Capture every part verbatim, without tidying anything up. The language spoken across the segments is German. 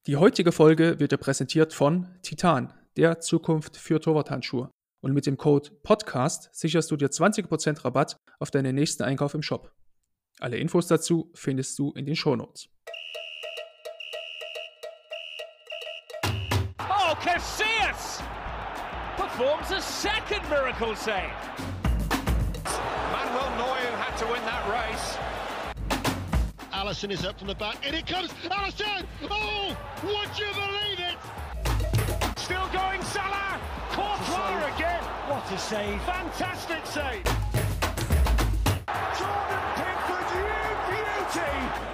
Die heutige Folge wird dir präsentiert von Titan, der Zukunft für Torwarthandschuhe. Und mit dem Code PODCAST sicherst du dir zwanzig Prozent Rabatt auf deinen nächsten Einkauf im Shop. Alle Infos dazu findest du in den Shownotes. Oh, Casillas performs a second miracle save. Manuel Neuer had to win that race. Alisson is up from the back, and it comes, Alisson! Oh, would you believe it? Still going, Salah! Courtois again! What a save. Fantastic save! Jordan Pickford, you beauty!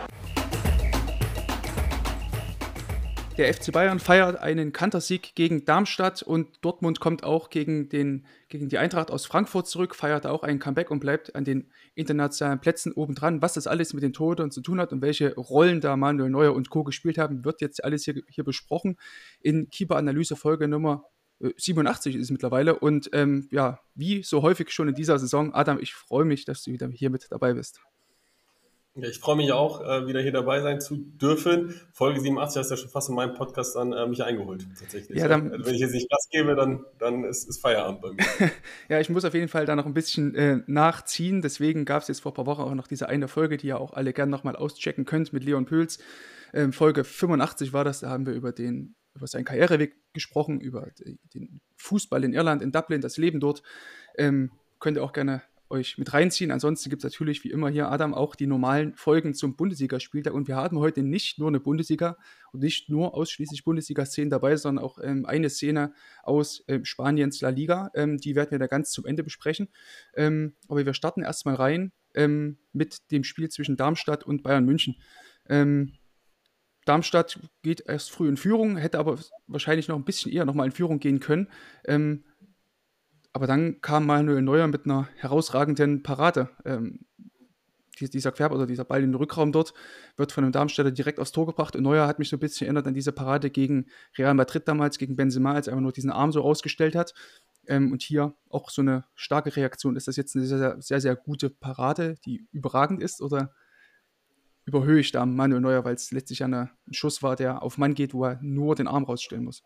Der F C Bayern feiert einen Kantersieg gegen Darmstadt und Dortmund kommt auch gegen, den, gegen die Eintracht aus Frankfurt zurück, feiert auch ein Comeback und bleibt an den internationalen Plätzen obendran. Was das alles mit den Torhütern zu tun hat und welche Rollen da Manuel Neuer und Co. gespielt haben, wird jetzt alles hier, hier besprochen in Keeper-Analyse Folge Nummer siebenundachtzig ist es mittlerweile. Und ähm, ja, wie so häufig schon in dieser Saison, Adam, ich freue mich, dass du wieder hier mit dabei bist. Ja, ich freue mich auch, äh, wieder hier dabei sein zu dürfen. Folge siebenundachtzig hast du ja schon fast in meinem Podcast dann äh, mich eingeholt, tatsächlich. Ja, dann, also wenn ich jetzt nicht Gas gebe, dann, dann ist, ist Feierabend bei mir. Ja, ich muss auf jeden Fall da noch ein bisschen äh, nachziehen. Deswegen gab es jetzt vor ein paar Wochen auch noch diese eine Folge, die ihr auch alle gerne nochmal auschecken könnt mit Leon Püls. Ähm, Folge fünfundachtzig war das, da haben wir über, den, über seinen Karriereweg gesprochen, über den Fußball in Irland, in Dublin, das Leben dort. Ähm, könnt ihr auch gerne euch mit reinziehen. Ansonsten gibt es natürlich wie immer hier, Adam, auch die normalen Folgen zum Bundesligaspieltag. Und wir haben heute nicht nur eine Bundesliga und nicht nur ausschließlich Bundesliga-Szenen dabei, sondern auch ähm, eine Szene aus ähm, Spaniens La Liga. Ähm, die werden wir da ganz zum Ende besprechen. Ähm, aber wir starten erstmal rein ähm, mit dem Spiel zwischen Darmstadt und Bayern München. Ähm, Darmstadt geht erst früh in Führung, hätte aber wahrscheinlich noch ein bisschen eher nochmal in Führung gehen können. Ähm, Aber dann kam Manuel Neuer mit einer herausragenden Parade. Ähm, dieser Querb oder dieser Ball in den Rückraum dort wird von einem Darmstädter direkt aufs Tor gebracht. Und Neuer hat mich so ein bisschen erinnert an diese Parade gegen Real Madrid damals, gegen Benzema, als er einfach nur diesen Arm so rausgestellt hat. Ähm, und hier auch so eine starke Reaktion. Ist das jetzt eine sehr, sehr, sehr, sehr gute Parade, die überragend ist? Oder überhöhe ich da Manuel Neuer, weil es letztlich eine, ein Schuss war, der auf Mann geht, wo er nur den Arm rausstellen muss?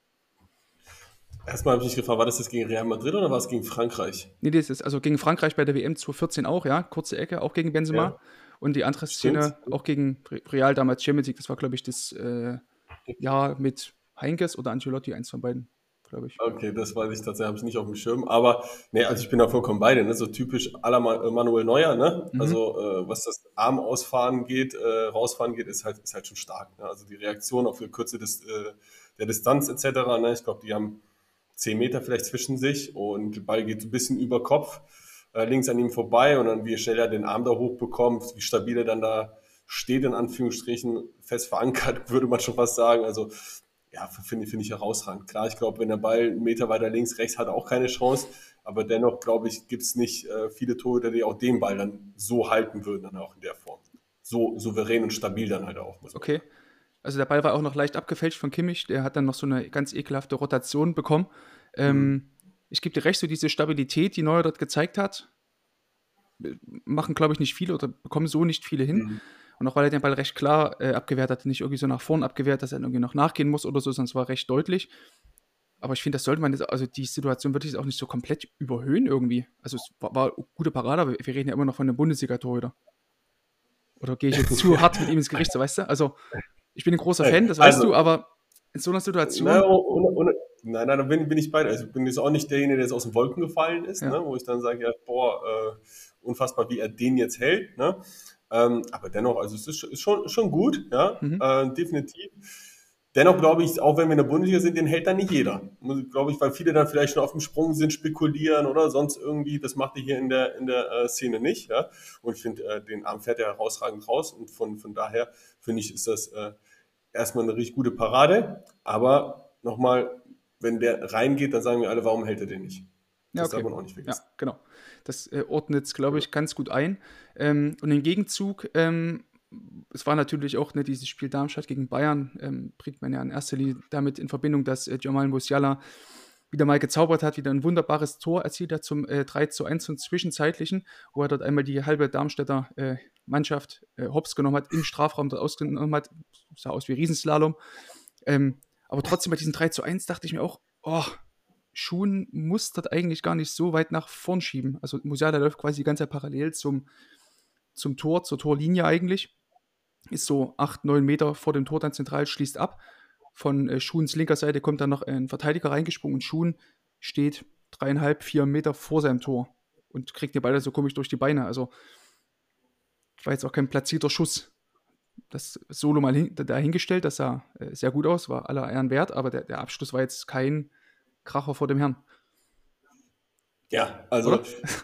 Erstmal habe ich mich gefragt, war das jetzt gegen Real Madrid oder war es gegen Frankreich? Nee, das ist also gegen Frankreich bei der W M zwanzig vierzehn auch, ja, kurze Ecke, auch gegen Benzema. Ja. Und die andere Szene Stimmt. auch gegen Real damals Champions League, das war, glaube ich, das äh, Jahr mit Heinkes oder Ancelotti, eins von beiden, glaube ich. Okay, das weiß ich tatsächlich, habe ich nicht auf dem Schirm. Aber, nee, also ich bin da vollkommen bei dir, ne? So typisch à la Manuel Neuer, ne? Mhm. Also, äh, was das Arm ausfahren geht, äh, rausfahren geht, ist halt, ist halt schon stark, ne? Also die Reaktion auf die Kürze des, äh, der Distanz et cetera, ne? Ich glaube, die haben zehn Meter vielleicht zwischen sich und der Ball geht so ein bisschen über Kopf, äh, links an ihm vorbei und dann wie schnell er den Arm da hochbekommt, wie stabil er dann da steht, in Anführungsstrichen, fest verankert, würde man schon fast sagen. Also ja, finde find ich herausragend. Klar, ich glaube, wenn der Ball einen Meter weiter links, rechts hat er auch keine Chance, aber dennoch, glaube ich, gibt es nicht äh, viele Torhüter, die auch den Ball dann so halten würden, dann auch in der Form. So souverän und stabil dann halt auch. Muss man okay. Sagen. Also der Ball war auch noch leicht abgefälscht von Kimmich, der hat dann noch so eine ganz ekelhafte Rotation bekommen. Ähm, mhm. Ich gebe dir recht, so diese Stabilität, die Neuer dort gezeigt hat, machen, glaube ich, nicht viele oder bekommen so nicht viele hin. Mhm. Und auch weil er den Ball recht klar äh, abgewehrt hat, nicht irgendwie so nach vorn abgewehrt, dass er irgendwie noch nachgehen muss oder so, sonst war recht deutlich. Aber ich finde, das sollte man jetzt, also die Situation würde ich jetzt auch nicht so komplett überhöhen irgendwie. Also es war, war eine gute Parade, aber wir reden ja immer noch von einem Bundesliga-Torhüter. Oder gehe ich jetzt zu hart mit ihm ins Gericht, so, weißt du? Also ich bin ein großer Fan, das weißt also, du, aber in so einer Situation... Nein, ohne, ohne, nein, nein, da bin, bin ich bei dir. Also ich bin jetzt auch nicht derjenige, der jetzt aus den Wolken gefallen ist, ja. ne, wo ich dann sage, ja, boah, äh, unfassbar, wie er den jetzt hält. Ne? Ähm, aber dennoch, also es ist, ist schon, schon gut, ja, mhm. äh, definitiv. Dennoch glaube ich, auch wenn wir in der Bundesliga sind, den hält dann nicht jeder. Glaube ich, weil viele dann vielleicht schon auf dem Sprung sind, spekulieren oder sonst irgendwie. Das macht er hier in der, in der äh, Szene nicht. Ja? Und ich finde, äh, den Arm fährt er herausragend raus. Und von, von daher finde ich, ist das äh, erstmal eine richtig gute Parade. Aber nochmal, wenn der reingeht, dann sagen wir alle, warum hält er den nicht? Das ja, okay. darf man auch nicht vergessen. Ja, genau. Das äh, ordnet es, glaube ich, ja. ganz gut ein. Ähm, und im Gegenzug, ähm, es war natürlich auch ne, dieses Spiel Darmstadt gegen Bayern, ähm, bringt man ja in erster Linie damit in Verbindung, dass äh, Jamal Musiala wieder mal gezaubert hat, wieder ein wunderbares Tor erzielt hat zum äh, drei zu eins zum Zwischenzeitlichen, wo er dort einmal die halbe Darmstädter äh, Mannschaft äh, hops genommen hat, im Strafraum dort ausgenommen hat, sah aus wie Riesenslalom. Ähm, aber trotzdem bei diesem drei zu eins dachte ich mir auch, oh, Schuhen muss das eigentlich gar nicht so weit nach vorn schieben. Also Musiala läuft quasi die ganze Zeit parallel zum, zum Tor, zur Torlinie eigentlich. Ist so acht, neun Meter vor dem Tor dann zentral, schließt ab. Von äh, Schuhens linker Seite kommt dann noch ein Verteidiger reingesprungen und Schuhen steht dreieinhalb, vier Meter vor seinem Tor und kriegt den Ball so komisch durch die Beine. Also war jetzt auch kein platzierter Schuss. Das Solo mal hin, dahingestellt, das sah äh, sehr gut aus, war aller Ehren wert, aber der, der Abschluss war jetzt kein Kracher vor dem Herrn. Ja, also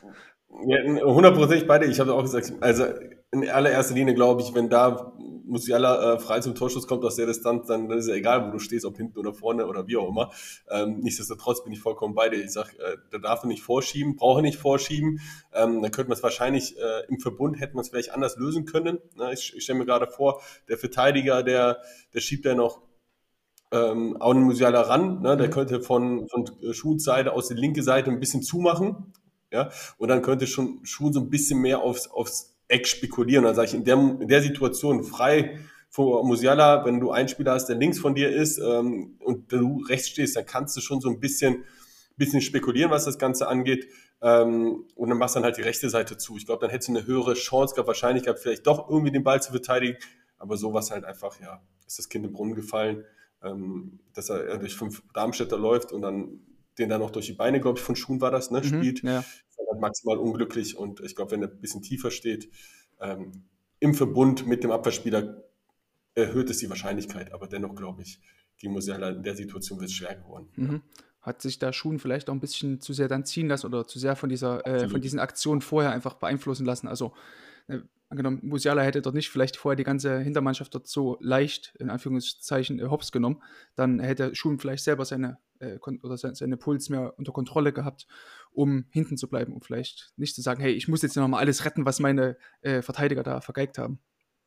ja, hundertprozentig beide. Ich habe auch gesagt, also in allererster Linie glaube ich, wenn da Musiala äh, frei zum Torschuss kommt aus der Distanz, dann, dann ist ja egal, wo du stehst, ob hinten oder vorne oder wie auch immer. Ähm, nichtsdestotrotz bin ich vollkommen bei dir. Ich sage, äh, da darf er nicht vorschieben, brauche nicht vorschieben. Ähm, dann könnte man es wahrscheinlich äh, im Verbund, hätte man es vielleicht anders lösen können. Na, ich ich stelle mir gerade vor, der Verteidiger, der, der schiebt ja noch ähm, auch einen Musiala ran. Ne? Der mhm. könnte von, von Schuhs Seite aus die linke Seite ein bisschen zumachen. Ja? Und dann könnte schon Schuh so ein bisschen mehr aufs, aufs Eck spekulieren. Dann sage ich, in der, in der Situation frei vor Musiala, wenn du einen Spieler hast, der links von dir ist ähm, und du rechts stehst, dann kannst du schon so ein bisschen, bisschen spekulieren, was das Ganze angeht. Ähm, und dann machst du dann halt die rechte Seite zu. Ich glaube, dann hättest du eine höhere Chance gehabt, Wahrscheinlichkeit, vielleicht doch irgendwie den Ball zu verteidigen. Aber sowas halt einfach, ja, ist das Kind im Brunnen gefallen, ähm, dass er, er durch fünf Darmstädter läuft und dann den dann noch durch die Beine, glaube ich, von Schuhen war das, ne, mhm, spielt. Ja. Ist halt maximal unglücklich und ich glaube, wenn er ein bisschen tiefer steht, ähm, im Verbund mit dem Abwehrspieler erhöht es die Wahrscheinlichkeit, aber dennoch glaube ich, gegen Musiala in der Situation wird es schwer geworden. Mhm. Ja. Hat sich da Schuhen vielleicht auch ein bisschen zu sehr dann ziehen lassen oder zu sehr von dieser, äh, von diesen Aktionen vorher einfach beeinflussen lassen? Also äh, angenommen, Musiala hätte dort nicht vielleicht vorher die ganze Hintermannschaft dort so leicht, in Anführungszeichen, äh, hops genommen, dann hätte Schuhen vielleicht selber seine, äh, kon- oder seine, seine Puls mehr unter Kontrolle gehabt, um hinten zu bleiben und vielleicht nicht zu sagen, hey, ich muss jetzt nochmal alles retten, was meine äh, Verteidiger da vergeigt haben.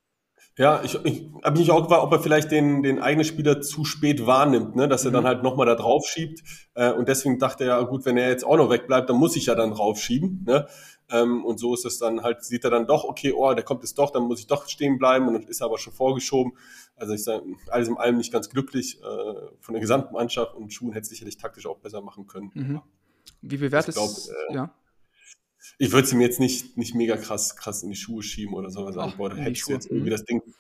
Ja, ich, ich habe mich auch gefragt, ob er vielleicht den, den eigenen Spieler zu spät wahrnimmt, ne? Dass er mhm. dann halt nochmal da drauf schiebt. Äh, und deswegen dachte er, ja gut, wenn er jetzt auch noch wegbleibt, dann muss ich ja dann draufschieben. Ne? Ähm, und so ist es dann halt, sieht er dann doch, okay, oh, der kommt jetzt doch, dann muss ich doch stehen bleiben und dann ist er aber schon vorgeschoben. Also ich sage, alles in allem nicht ganz glücklich äh, von der gesamten Mannschaft und Schuhen hätte sicherlich taktisch auch besser machen können. Mhm. Wie bewertest du äh, ja? Ich würde es ihm jetzt nicht, nicht mega krass, krass in die Schuhe schieben oder so. Also, boah, da hättest du jetzt irgendwie das Ding.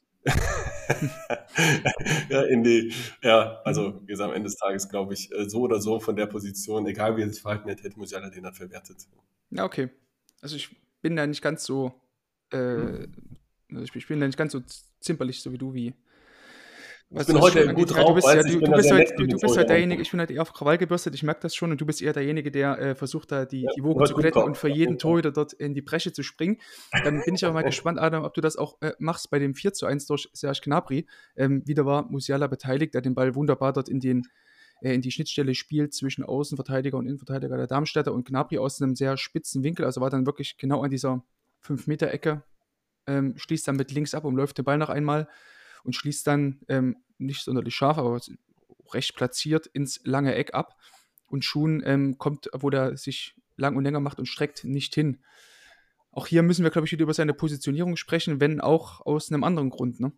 ja, in die, ja, also wie gesagt, am Ende des Tages glaube ich, so oder so von der Position, egal wie er sich verhalten hätte, hätte Musiala den dann verwertet. Ja, okay. Also ich bin da nicht ganz so, äh, hm. ich bin da nicht ganz so zimperlich, so wie du, wie. Ich bin heute gut drauf, du bist, ja, du, du bist halt, du, du bist halt derjenige, ich bin halt eher auf Krawall gebürstet, ich merke das schon und du bist eher derjenige, der äh, versucht da die, ja, die Wogen zu glätten und für jeden Torhüter dort in die Bresche zu springen. Dann bin ich aber mal gespannt, Adam, ob du das auch äh, machst bei dem vier zu eins durch Serge Gnabry. Ähm, wieder war Musiala beteiligt, der den Ball wunderbar dort in, den, äh, in die Schnittstelle spielt zwischen Außenverteidiger und Innenverteidiger der Darmstädter und Gnabry aus einem sehr spitzen Winkel, also war dann wirklich genau an dieser fünf Meter Ecke, ähm, schließt dann mit links ab und läuft den Ball noch einmal und schließt dann ähm, nicht sonderlich scharf, aber recht platziert ins lange Eck ab. Und Schuhen ähm, kommt, obwohl er sich lang und länger macht und streckt, nicht hin. Auch hier müssen wir, glaube ich, wieder über seine Positionierung sprechen, wenn auch aus einem anderen Grund. Ne?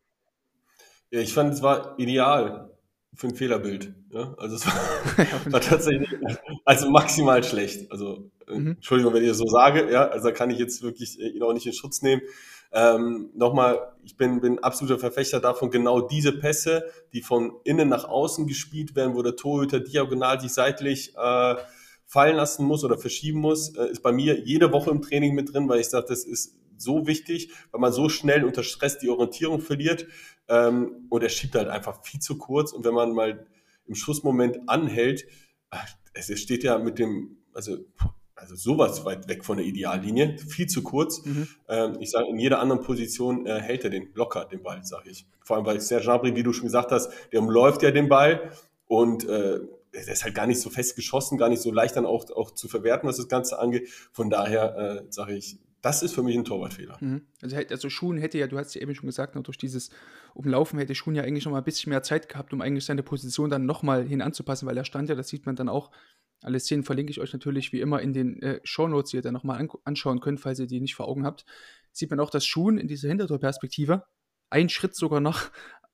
Ja, ich fand, es war ideal für ein Fehlerbild. Ja? Also es war, war tatsächlich also maximal schlecht. Also mhm. Entschuldigung, wenn ich das so sage, ja, also da kann ich jetzt wirklich ihn auch nicht in Schutz nehmen. Ähm, nochmal, ich bin, bin absoluter Verfechter davon, genau diese Pässe, die von innen nach außen gespielt werden, wo der Torhüter diagonal sich seitlich äh, fallen lassen muss oder verschieben muss, äh, ist bei mir jede Woche im Training mit drin, weil ich sage, das ist so wichtig, weil man so schnell unter Stress die Orientierung verliert ähm, und er schiebt halt einfach viel zu kurz und wenn man mal im Schussmoment anhält, es steht ja mit dem, also Also sowas weit weg von der Ideallinie, viel zu kurz. Mhm. Ähm, ich sage, in jeder anderen Position äh, hält er den locker, den Ball, sage ich. Vor allem, weil Serge Gnabry, wie du schon gesagt hast, der umläuft ja den Ball und äh, der ist halt gar nicht so fest geschossen, gar nicht so leicht dann auch, auch zu verwerten, was das Ganze angeht. Von daher äh, sage ich, das ist für mich ein Torwartfehler. Mhm. Also, also Schuhen hätte ja, du hast ja eben schon gesagt, noch durch dieses Umlaufen hätte Schuhen ja eigentlich noch mal ein bisschen mehr Zeit gehabt, um eigentlich seine Position dann nochmal hin anzupassen, weil er stand ja, das sieht man dann auch. Alle Szenen verlinke ich euch natürlich wie immer in den äh, Shownotes, die ihr dann nochmal an- anschauen könnt, falls ihr die nicht vor Augen habt. Sieht man auch, dass Schuhen in dieser Hintertorperspektive einen Schritt sogar noch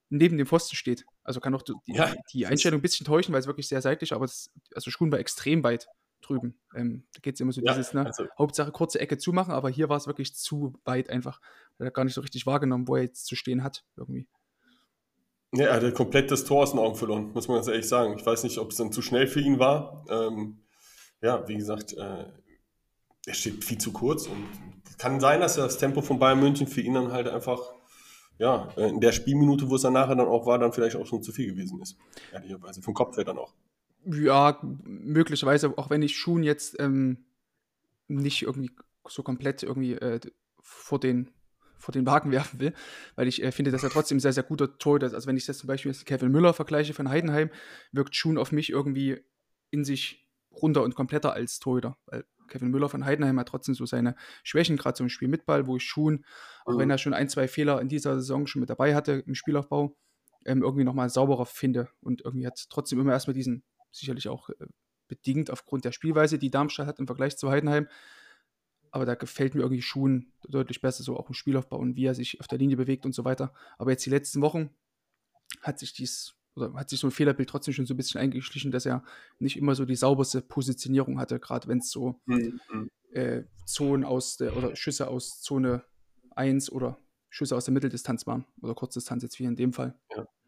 neben dem Pfosten steht. Also kann auch die, Ja, die Einstellung ein bisschen täuschen, weil es wirklich sehr seitlich, aber das, also Schuhen war extrem weit drüben. Ähm, da geht es immer so ja, dieses, ne, also, Hauptsache kurze Ecke zumachen, aber hier war es wirklich zu weit einfach. Er hat gar nicht so richtig wahrgenommen, wo er jetzt zu stehen hat, irgendwie. ja, er hatte komplett das Tor aus den Augen verloren, muss man ganz ehrlich sagen. Ich weiß nicht, ob es dann zu schnell für ihn war. Ähm, ja, wie gesagt, äh, er steht viel zu kurz und kann sein, dass das Tempo von Bayern München für ihn dann halt einfach, ja, in der Spielminute, wo es dann nachher dann auch war, dann vielleicht auch schon zu viel gewesen ist. Ehrlicherweise, vom Kopf her dann auch. Ja, möglicherweise, auch wenn ich Schuhen jetzt ähm, nicht irgendwie so komplett irgendwie äh, vor den vor den Wagen werfen will, weil ich äh, finde, dass er trotzdem ein sehr, sehr guter Torhüter ist. Also wenn ich das zum Beispiel mit Kevin Müller vergleiche von Heidenheim, wirkt Schuhen auf mich irgendwie in sich runter und kompletter als Torhüter, weil Kevin Müller von Heidenheim hat trotzdem so seine Schwächen, gerade zum Spiel mit Ball, wo ich Schuhen, auch Mhm. wenn er schon ein, zwei Fehler in dieser Saison schon mit dabei hatte im Spielaufbau, ähm, irgendwie nochmal sauberer finde und irgendwie hat trotzdem immer erstmal diesen, sicherlich auch äh, bedingt aufgrund der Spielweise, die Darmstadt hat im Vergleich zu Heidenheim, aber da gefällt mir irgendwie Schuhen deutlich besser, so auch im Spielaufbau und wie er sich auf der Linie bewegt und so weiter. Aber jetzt die letzten Wochen hat sich dies, oder hat sich so ein Fehlerbild trotzdem schon so ein bisschen eingeschlichen, dass er nicht immer so die sauberste Positionierung hatte, gerade wenn es so Mhm. äh, Zonen aus der, oder Schüsse aus Zone eins oder Schüsse aus der Mitteldistanz waren, oder Kurzdistanz jetzt wie in dem Fall.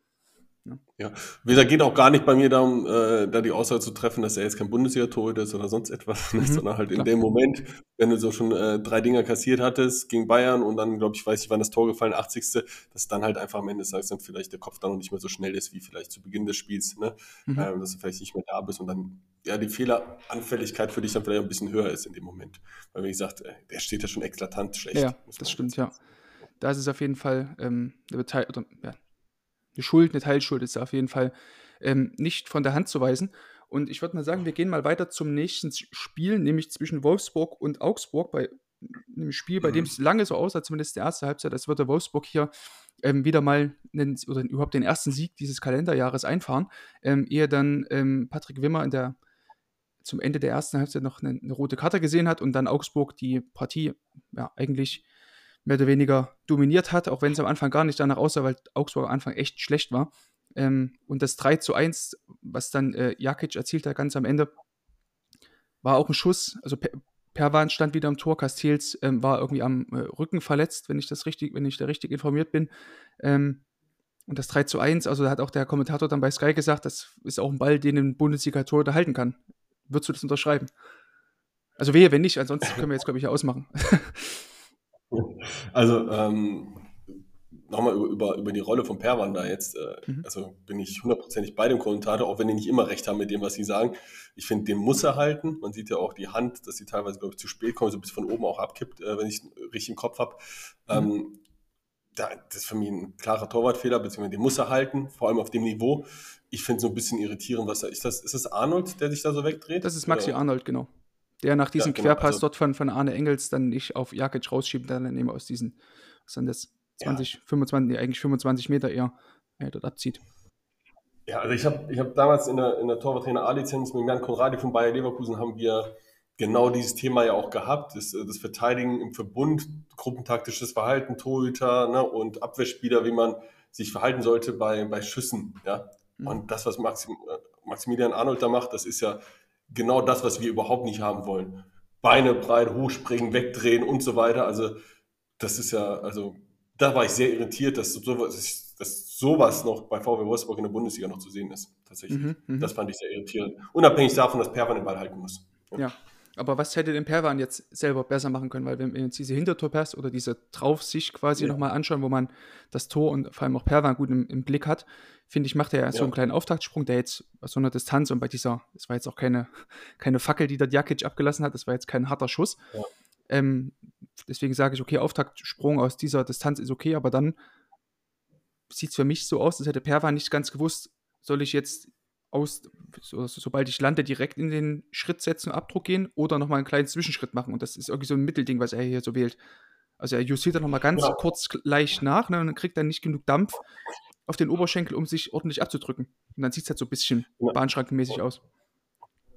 Ja, wie gesagt, geht auch gar nicht bei mir darum, äh, da die Aussage zu treffen, dass er jetzt kein Bundesliga-Torhüter ist oder sonst etwas, Mhm, sondern halt in klar. dem Moment, wenn du so schon äh, drei Dinger kassiert hattest gegen Bayern und dann, glaube ich, weiß ich, wann das Tor gefallen, achtzigste dass dann halt einfach am Ende des Tages dann vielleicht der Kopf dann noch nicht mehr so schnell ist, wie vielleicht zu Beginn des Spiels, ne? Mhm. Ähm, dass du vielleicht nicht mehr da bist und dann, ja, die Fehleranfälligkeit für dich dann vielleicht ein bisschen höher ist in dem Moment. Weil, wie gesagt, äh, der steht ja schon eklatant schlecht. Ja, muss das man stimmt, sagen. ja. Da ist es auf jeden Fall ähm, eine, Beteil oder, ja, eine Schuld, eine Teilschuld ist auf jeden Fall ähm, nicht von der Hand zu weisen. Und ich würde mal sagen, wir gehen mal weiter zum nächsten Spiel, nämlich zwischen Wolfsburg und Augsburg, bei einem Spiel, bei dem es lange so aussah, zumindest die erste Halbzeit, als würde Wolfsburg hier ähm, wieder mal einen, oder überhaupt den ersten Sieg dieses Kalenderjahres einfahren, ähm, ehe dann ähm, Patrick Wimmer in der, zum Ende der ersten Halbzeit noch eine, eine rote Karte gesehen hat und dann Augsburg die Partie ja, eigentlich mehr oder weniger dominiert hat, auch wenn es am Anfang gar nicht danach aussah, weil Augsburg am Anfang echt schlecht war. Ähm, und das drei zu eins, was dann äh, Jakic erzielt hat ganz am Ende, war auch ein Schuss. Also per Perwan stand wieder am Tor, Castells ähm, war irgendwie am äh, Rücken verletzt, wenn ich das richtig, wenn ich da richtig informiert bin. Ähm, und das drei zu eins, also da hat auch der Kommentator dann bei Sky gesagt, das ist auch ein Ball, den ein Bundesliga-Torhüter halten kann. Würdest du das unterschreiben? Also wehe, wenn nicht, ansonsten können wir jetzt, glaube ich, ja ausmachen. Also, ähm, nochmal über, über, über die Rolle von Perwan da jetzt, äh, Mhm. also bin ich hundertprozentig bei dem Kommentator, auch wenn die nicht immer recht haben mit dem, was sie sagen. Ich finde, den muss er halten. Man sieht ja auch die Hand, dass sie teilweise, glaube ich, zu spät kommt, so ein bisschen von oben auch abkippt, äh, wenn ich es richtig im Kopf habe. Mhm. Ähm, da, das ist für mich ein klarer Torwartfehler, beziehungsweise den muss er halten, vor allem auf dem Niveau. Ich finde es so ein bisschen irritierend, was da ist. Das, ist das Arnold, der sich da so wegdreht? Das ist Maxi Oder? Arnold, genau. Der nach diesem Ja, genau, Querpass also- dort von, von Arne Engels dann nicht auf Jakic rausschiebt, dann eben aus diesen, was sind das, zwanzig, fünfundzwanzig, nee, eigentlich fünfundzwanzig Meter eher, äh, dort abzieht. Ja, also ich habe ich hab damals in der, in der Torwarttrainer A-Lizenz mit Jan Konradi von Bayer Leverkusen haben wir genau dieses Thema ja auch gehabt, das, das Verteidigen im Verbund, gruppentaktisches Verhalten, Torhüter, ne, und Abwehrspieler, wie man sich verhalten sollte bei, bei Schüssen. Ja? Mhm. Und das, was Maxim, Maximilian Arnold da macht, das ist ja genau das, was wir überhaupt nicht haben wollen. Beine breit, hochspringen, wegdrehen und so weiter. Also das ist ja, also da war ich sehr irritiert, dass sowas, dass sowas noch bei VfL Wolfsburg in der Bundesliga noch zu sehen ist. Tatsächlich. Mhm, mhm. Das fand ich sehr irritierend. Unabhängig davon, dass Perwan den Ball halten muss. Ja, aber was hätte denn Perwan jetzt selber besser machen können? Weil wenn wir jetzt diese Hintertorpass oder diese Draufsicht quasi Ja. nochmal anschauen, wo man das Tor und vor allem auch Perwan gut im, im Blick hat, finde ich, macht er ja so Ja. einen kleinen Auftaktsprung, der jetzt aus so einer Distanz und bei dieser, das war jetzt auch keine, keine Fackel, die der Jakic abgelassen hat, das war jetzt kein harter Schuss. Ja. Ähm, deswegen sage ich, okay, Auftaktsprung aus dieser Distanz ist okay, aber dann sieht es für mich so aus, als hätte Perwan nicht ganz gewusst, soll ich jetzt aus, so, sobald ich lande, direkt in den Schritt setzen, Abdruck gehen oder nochmal einen kleinen Zwischenschritt machen. Und das ist irgendwie so ein Mittelding, was er hier so wählt. Also er justiert dann nochmal ganz Ja. kurz leicht nach, ne, und dann kriegt er nicht genug Dampf auf den Oberschenkel, um sich ordentlich abzudrücken. Und dann sieht es halt so ein bisschen Ja. bahnschrankenmäßig aus.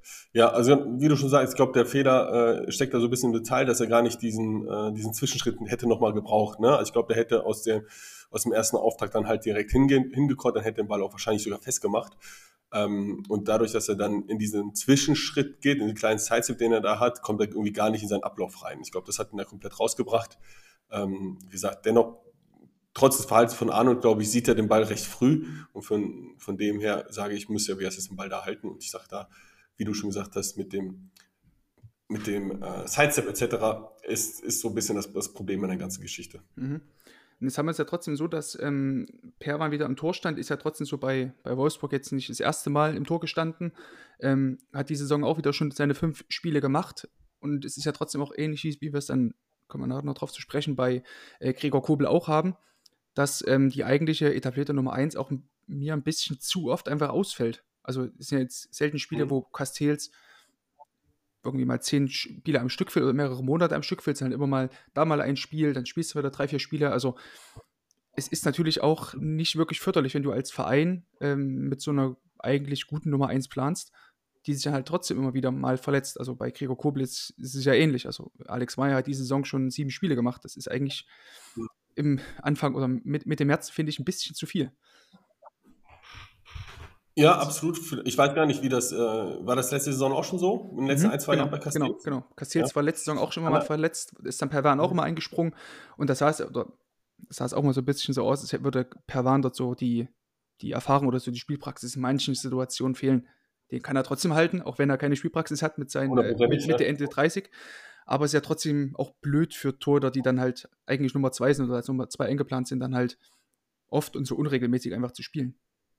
Ja, also wie du schon sagst, ich glaube, der Fehler äh, steckt da so ein bisschen im Detail, dass er gar nicht diesen, äh, diesen Zwischenschritt hätte nochmal gebraucht. Ne? Also ich glaube, der hätte aus, der, aus dem ersten Auftakt dann halt direkt hingehen, hingekommen, dann hätte den Ball auch wahrscheinlich sogar festgemacht. Ähm, und dadurch, dass er dann in diesen Zwischenschritt geht, in den kleinen Sidestep, den er da hat, kommt er irgendwie gar nicht in seinen Ablauf rein. Ich glaube, das hat ihn da komplett rausgebracht. Ähm, wie gesagt, dennoch, trotz des Verhaltens von Arnold, glaube ich, sieht er den Ball recht früh. Und von, von dem her sage ich, muss ja wie erst den Ball da halten. Und ich sage da, wie du schon gesagt hast, mit dem, mit dem äh, Sidestep et cetera ist, ist so ein bisschen das, das Problem in der ganzen Geschichte. Mhm. Und jetzt haben wir es ja trotzdem so, dass ähm, Perwan wieder im Tor stand, ist ja trotzdem so bei, bei Wolfsburg jetzt nicht das erste Mal im Tor gestanden, ähm, hat die Saison auch wieder schon seine fünf Spiele gemacht und es ist ja trotzdem auch ähnlich, wie wir es dann, kommen wir nachher noch drauf zu sprechen, bei äh, Gregor Kobel auch haben, dass ähm, die eigentliche etablierte Nummer eins auch mir ein bisschen zu oft einfach ausfällt. Also es sind ja jetzt selten Spiele, mhm. wo Castells irgendwie mal zehn Spiele am Stück fehlt oder mehrere Monate am Stück fehlt, sondern immer mal da mal ein Spiel, dann spielst du wieder drei, vier Spiele. Also es ist natürlich auch nicht wirklich förderlich, wenn du als Verein ähm, mit so einer eigentlich guten Nummer eins planst, die sich dann halt trotzdem immer wieder mal verletzt. Also bei Gregor Kobel ist es ja ähnlich. Also Alex Meyer hat diese Saison schon sieben Spiele gemacht. Das ist eigentlich im Anfang oder mit, Mitte März, finde ich, ein bisschen zu viel. Ja, absolut. Ich weiß gar nicht, wie das, äh, war das letzte Saison auch schon so? In den letzten mhm, ein, zwei genau, Jahren bei Castells? Genau, genau. Castells ja. war letzte Saison auch schon mal Aber verletzt, ist dann Perwan auch immer eingesprungen und das heißt, oder das sah es auch mal so ein bisschen so aus, als würde Perwan dort so die, die Erfahrung oder so die Spielpraxis in manchen Situationen fehlen. Den kann er trotzdem halten, auch wenn er keine Spielpraxis hat mit seinen äh, mit Mitte, Ende dreißig. Aber es ist ja trotzdem auch blöd für Torhüter, die dann halt eigentlich Nummer zwei sind oder als Nummer zwei eingeplant sind, dann halt oft und so unregelmäßig einfach zu spielen.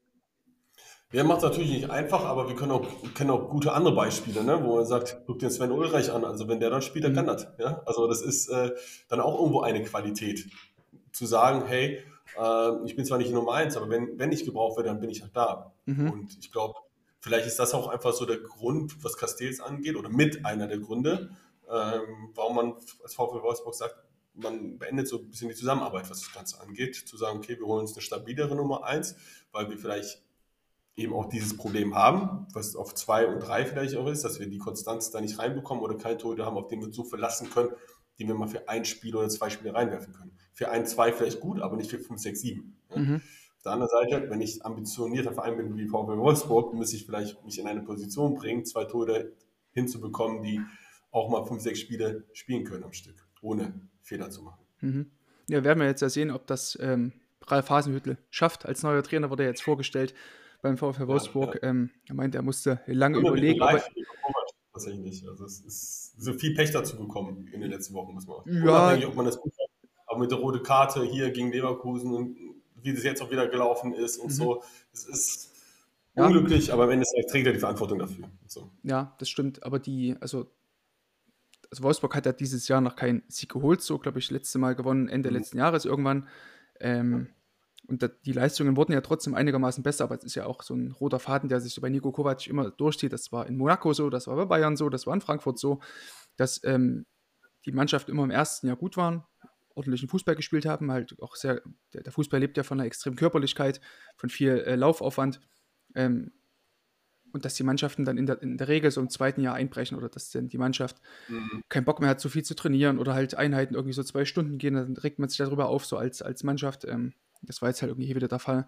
Ja, macht es natürlich nicht einfach, aber wir können auch, kennen auch gute andere Beispiele, ne? Wo man sagt, guck dir Sven Ulreich an, also wenn der dann spielt, dann mhm. kann das. Ja? Also das ist äh, dann auch irgendwo eine Qualität, zu sagen, hey, äh, ich bin zwar nicht Nummer eins, aber wenn, wenn ich gebraucht werde, dann bin ich halt da. Mhm. Und ich glaube, vielleicht ist das auch einfach so der Grund, was Castells angeht, oder mit einer der Gründe, ähm, warum man als VfL Wolfsburg sagt, man beendet so ein bisschen die Zusammenarbeit, was das Ganze angeht, zu sagen, okay, wir holen uns eine stabilere Nummer eins, weil wir vielleicht eben auch dieses Problem haben, was auf zwei und drei vielleicht auch ist, dass wir die Konstanz da nicht reinbekommen oder keinen Torhüter haben, auf den wir so verlassen können, die wir mal für ein Spiel oder zwei Spiele reinwerfen können. Für ein, zwei vielleicht gut, aber nicht für fünf, sechs, sieben. Ja? Mhm. Auf der anderen Seite, wenn ich ambitionierter Verein bin wie VfL Wolfsburg, muss ich vielleicht mich in eine Position bringen, zwei Torhüter hinzubekommen, die auch mal fünf, sechs Spiele spielen können am Stück, ohne Fehler zu machen. Mhm. Ja, werden wir jetzt ja sehen, ob das ähm, Ralf Hasenhüttl schafft. Als neuer Trainer wurde er jetzt vorgestellt beim VfL Wolfsburg. Ja, ja. Ähm, er meinte, er musste lange Immer überlegen. Aber tatsächlich. Also es ist so viel Pech dazu gekommen in den letzten Wochen, muss man auch. Ja. Unabhängig, ob man das gut hat. Aber mit der roten Karte hier gegen Leverkusen und wie das jetzt auch wieder gelaufen ist und mhm. so. Es ist ja. unglücklich, aber am Ende trägt er die Verantwortung dafür. So. Ja, das stimmt. Aber die, also, also Wolfsburg hat ja dieses Jahr noch keinen Sieg geholt. So, glaube ich, letzte Mal gewonnen, Ende mhm. letzten Jahres irgendwann. Ähm, ja. Und die Leistungen wurden ja trotzdem einigermaßen besser, aber es ist ja auch so ein roter Faden, der sich so bei Niko Kovac immer durchzieht. Das war in Monaco so, das war bei Bayern so, das war in Frankfurt so, dass ähm, die Mannschaften immer im ersten Jahr gut waren, ordentlichen Fußball gespielt haben, halt auch sehr, der, der Fußball lebt ja von einer extremen Körperlichkeit, von viel äh, Laufaufwand ähm, und dass die Mannschaften dann in der, in der Regel so im zweiten Jahr einbrechen oder dass dann die Mannschaft mhm. keinen Bock mehr hat, so viel zu trainieren oder halt Einheiten irgendwie so zwei Stunden gehen, dann regt man sich darüber auf, so als, als Mannschaft. Ähm, Das war jetzt halt irgendwie hier wieder der Fall.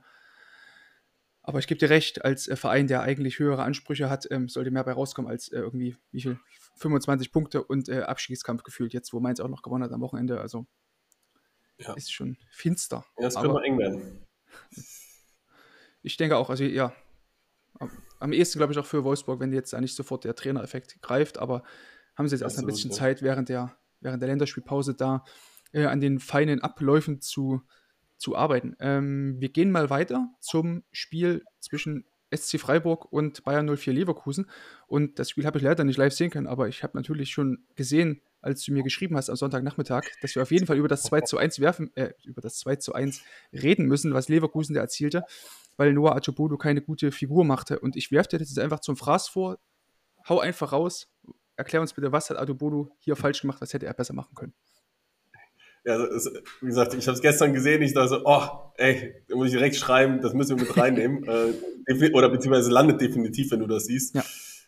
Aber ich gebe dir recht, als äh, Verein, der eigentlich höhere Ansprüche hat, ähm, sollte mehr bei rauskommen als äh, irgendwie, wie viel? fünfundzwanzig Punkte und äh, Abstiegskampf gefühlt, jetzt wo Mainz auch noch gewonnen hat am Wochenende. Also ja. Ist schon finster. Ja, das könnte mal eng werden. Ich denke auch, also ja, am, am ehesten glaube ich auch für Wolfsburg, wenn jetzt da nicht sofort der Trainereffekt greift, aber haben sie jetzt erst ein bisschen ja. Zeit während der, während der Länderspielpause da äh, an den feinen Abläufen zu zu arbeiten. Ähm, wir gehen mal weiter zum Spiel zwischen S C Freiburg und Bayern null vier Leverkusen und das Spiel habe ich leider nicht live sehen können, aber ich habe natürlich schon gesehen, als du mir geschrieben hast am Sonntagnachmittag, dass wir auf jeden Fall über das zwei zu eins werfen, äh, über das zwei zu eins reden müssen, was Leverkusen da erzielte, weil Noah Acebolo keine gute Figur machte und ich werfe dir das jetzt einfach zum Fraß vor, hau einfach raus, erklär uns bitte, was hat Acebolo hier falsch gemacht, was hätte er besser machen können? Ja, also es, wie gesagt, ich habe es gestern gesehen, ich dachte so, oh, ey, da muss ich direkt schreiben, das müssen wir mit reinnehmen. äh, oder beziehungsweise landet definitiv, wenn du das siehst. Ja.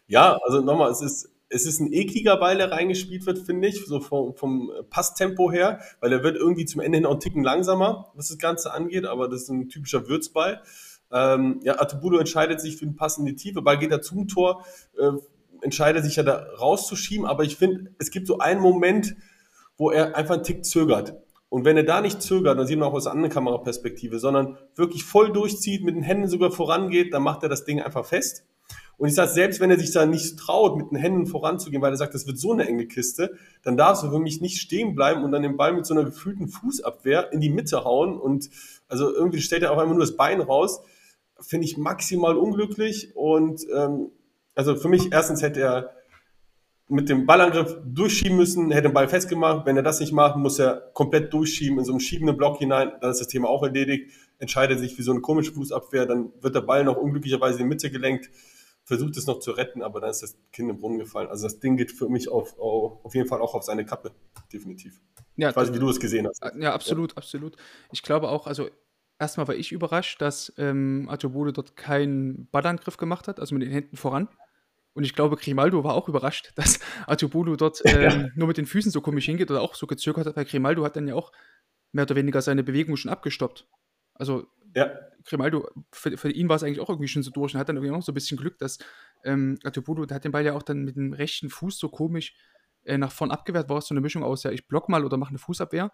Ja, also nochmal, es ist, es ist ein ekliger Ball, der reingespielt wird, finde ich, so vom, vom Passtempo her, weil er wird irgendwie zum Ende hin auch einen Ticken langsamer, was das Ganze angeht, aber das ist ein typischer Würzball. Ähm, ja, Atubulu entscheidet sich für den Pass in die Tiefe, Ball geht da zum Tor, äh, entscheidet sich ja da rauszuschieben, aber ich finde, es gibt so einen Moment, wo er einfach einen Tick zögert. Und wenn er da nicht zögert, dann sieht man auch aus einer anderen Kameraperspektive, sondern wirklich voll durchzieht, mit den Händen sogar vorangeht, dann macht er das Ding einfach fest. Und ich sage, selbst wenn er sich da nicht traut, mit den Händen voranzugehen, weil er sagt, das wird so eine enge Kiste, dann darfst du für mich nicht stehen bleiben und dann den Ball mit so einer gefühlten Fußabwehr in die Mitte hauen. Und also irgendwie stellt er auch einfach nur das Bein raus. Finde ich maximal unglücklich. Und ähm, also für mich, erstens hätte er mit dem Ballangriff durchschieben müssen, hätte den Ball festgemacht. Wenn er das nicht macht, muss er komplett durchschieben in so einen schiebenden Block hinein. Dann ist das Thema auch erledigt. Entscheidet sich für so eine komische Fußabwehr. Dann wird der Ball noch unglücklicherweise in die Mitte gelenkt. Versucht es noch zu retten, aber dann ist das Kind im Brunnen gefallen. Also das Ding geht für mich auf, auf, auf jeden Fall auch auf seine Kappe. Definitiv. Ja, ich weiß nicht, wie du es gesehen hast. Ja, absolut, ja. absolut. Ich glaube auch, also erstmal war ich überrascht, dass ähm, Atubulu dort keinen Ballangriff gemacht hat, also mit den Händen voran. Und ich glaube, Grimaldo war auch überrascht, dass Atubulu dort ähm, ja. nur mit den Füßen so komisch hingeht oder auch so gezögert hat, weil Grimaldo hat dann ja auch mehr oder weniger seine Bewegung schon abgestoppt. Also ja. Grimaldo, für, für ihn war es eigentlich auch irgendwie schon so durch und hat dann irgendwie noch so ein bisschen Glück, dass ähm, Atubulu, der hat den Ball ja auch dann mit dem rechten Fuß so komisch äh, nach vorn abgewehrt, war es so eine Mischung aus, ja, ich block mal oder mache eine Fußabwehr.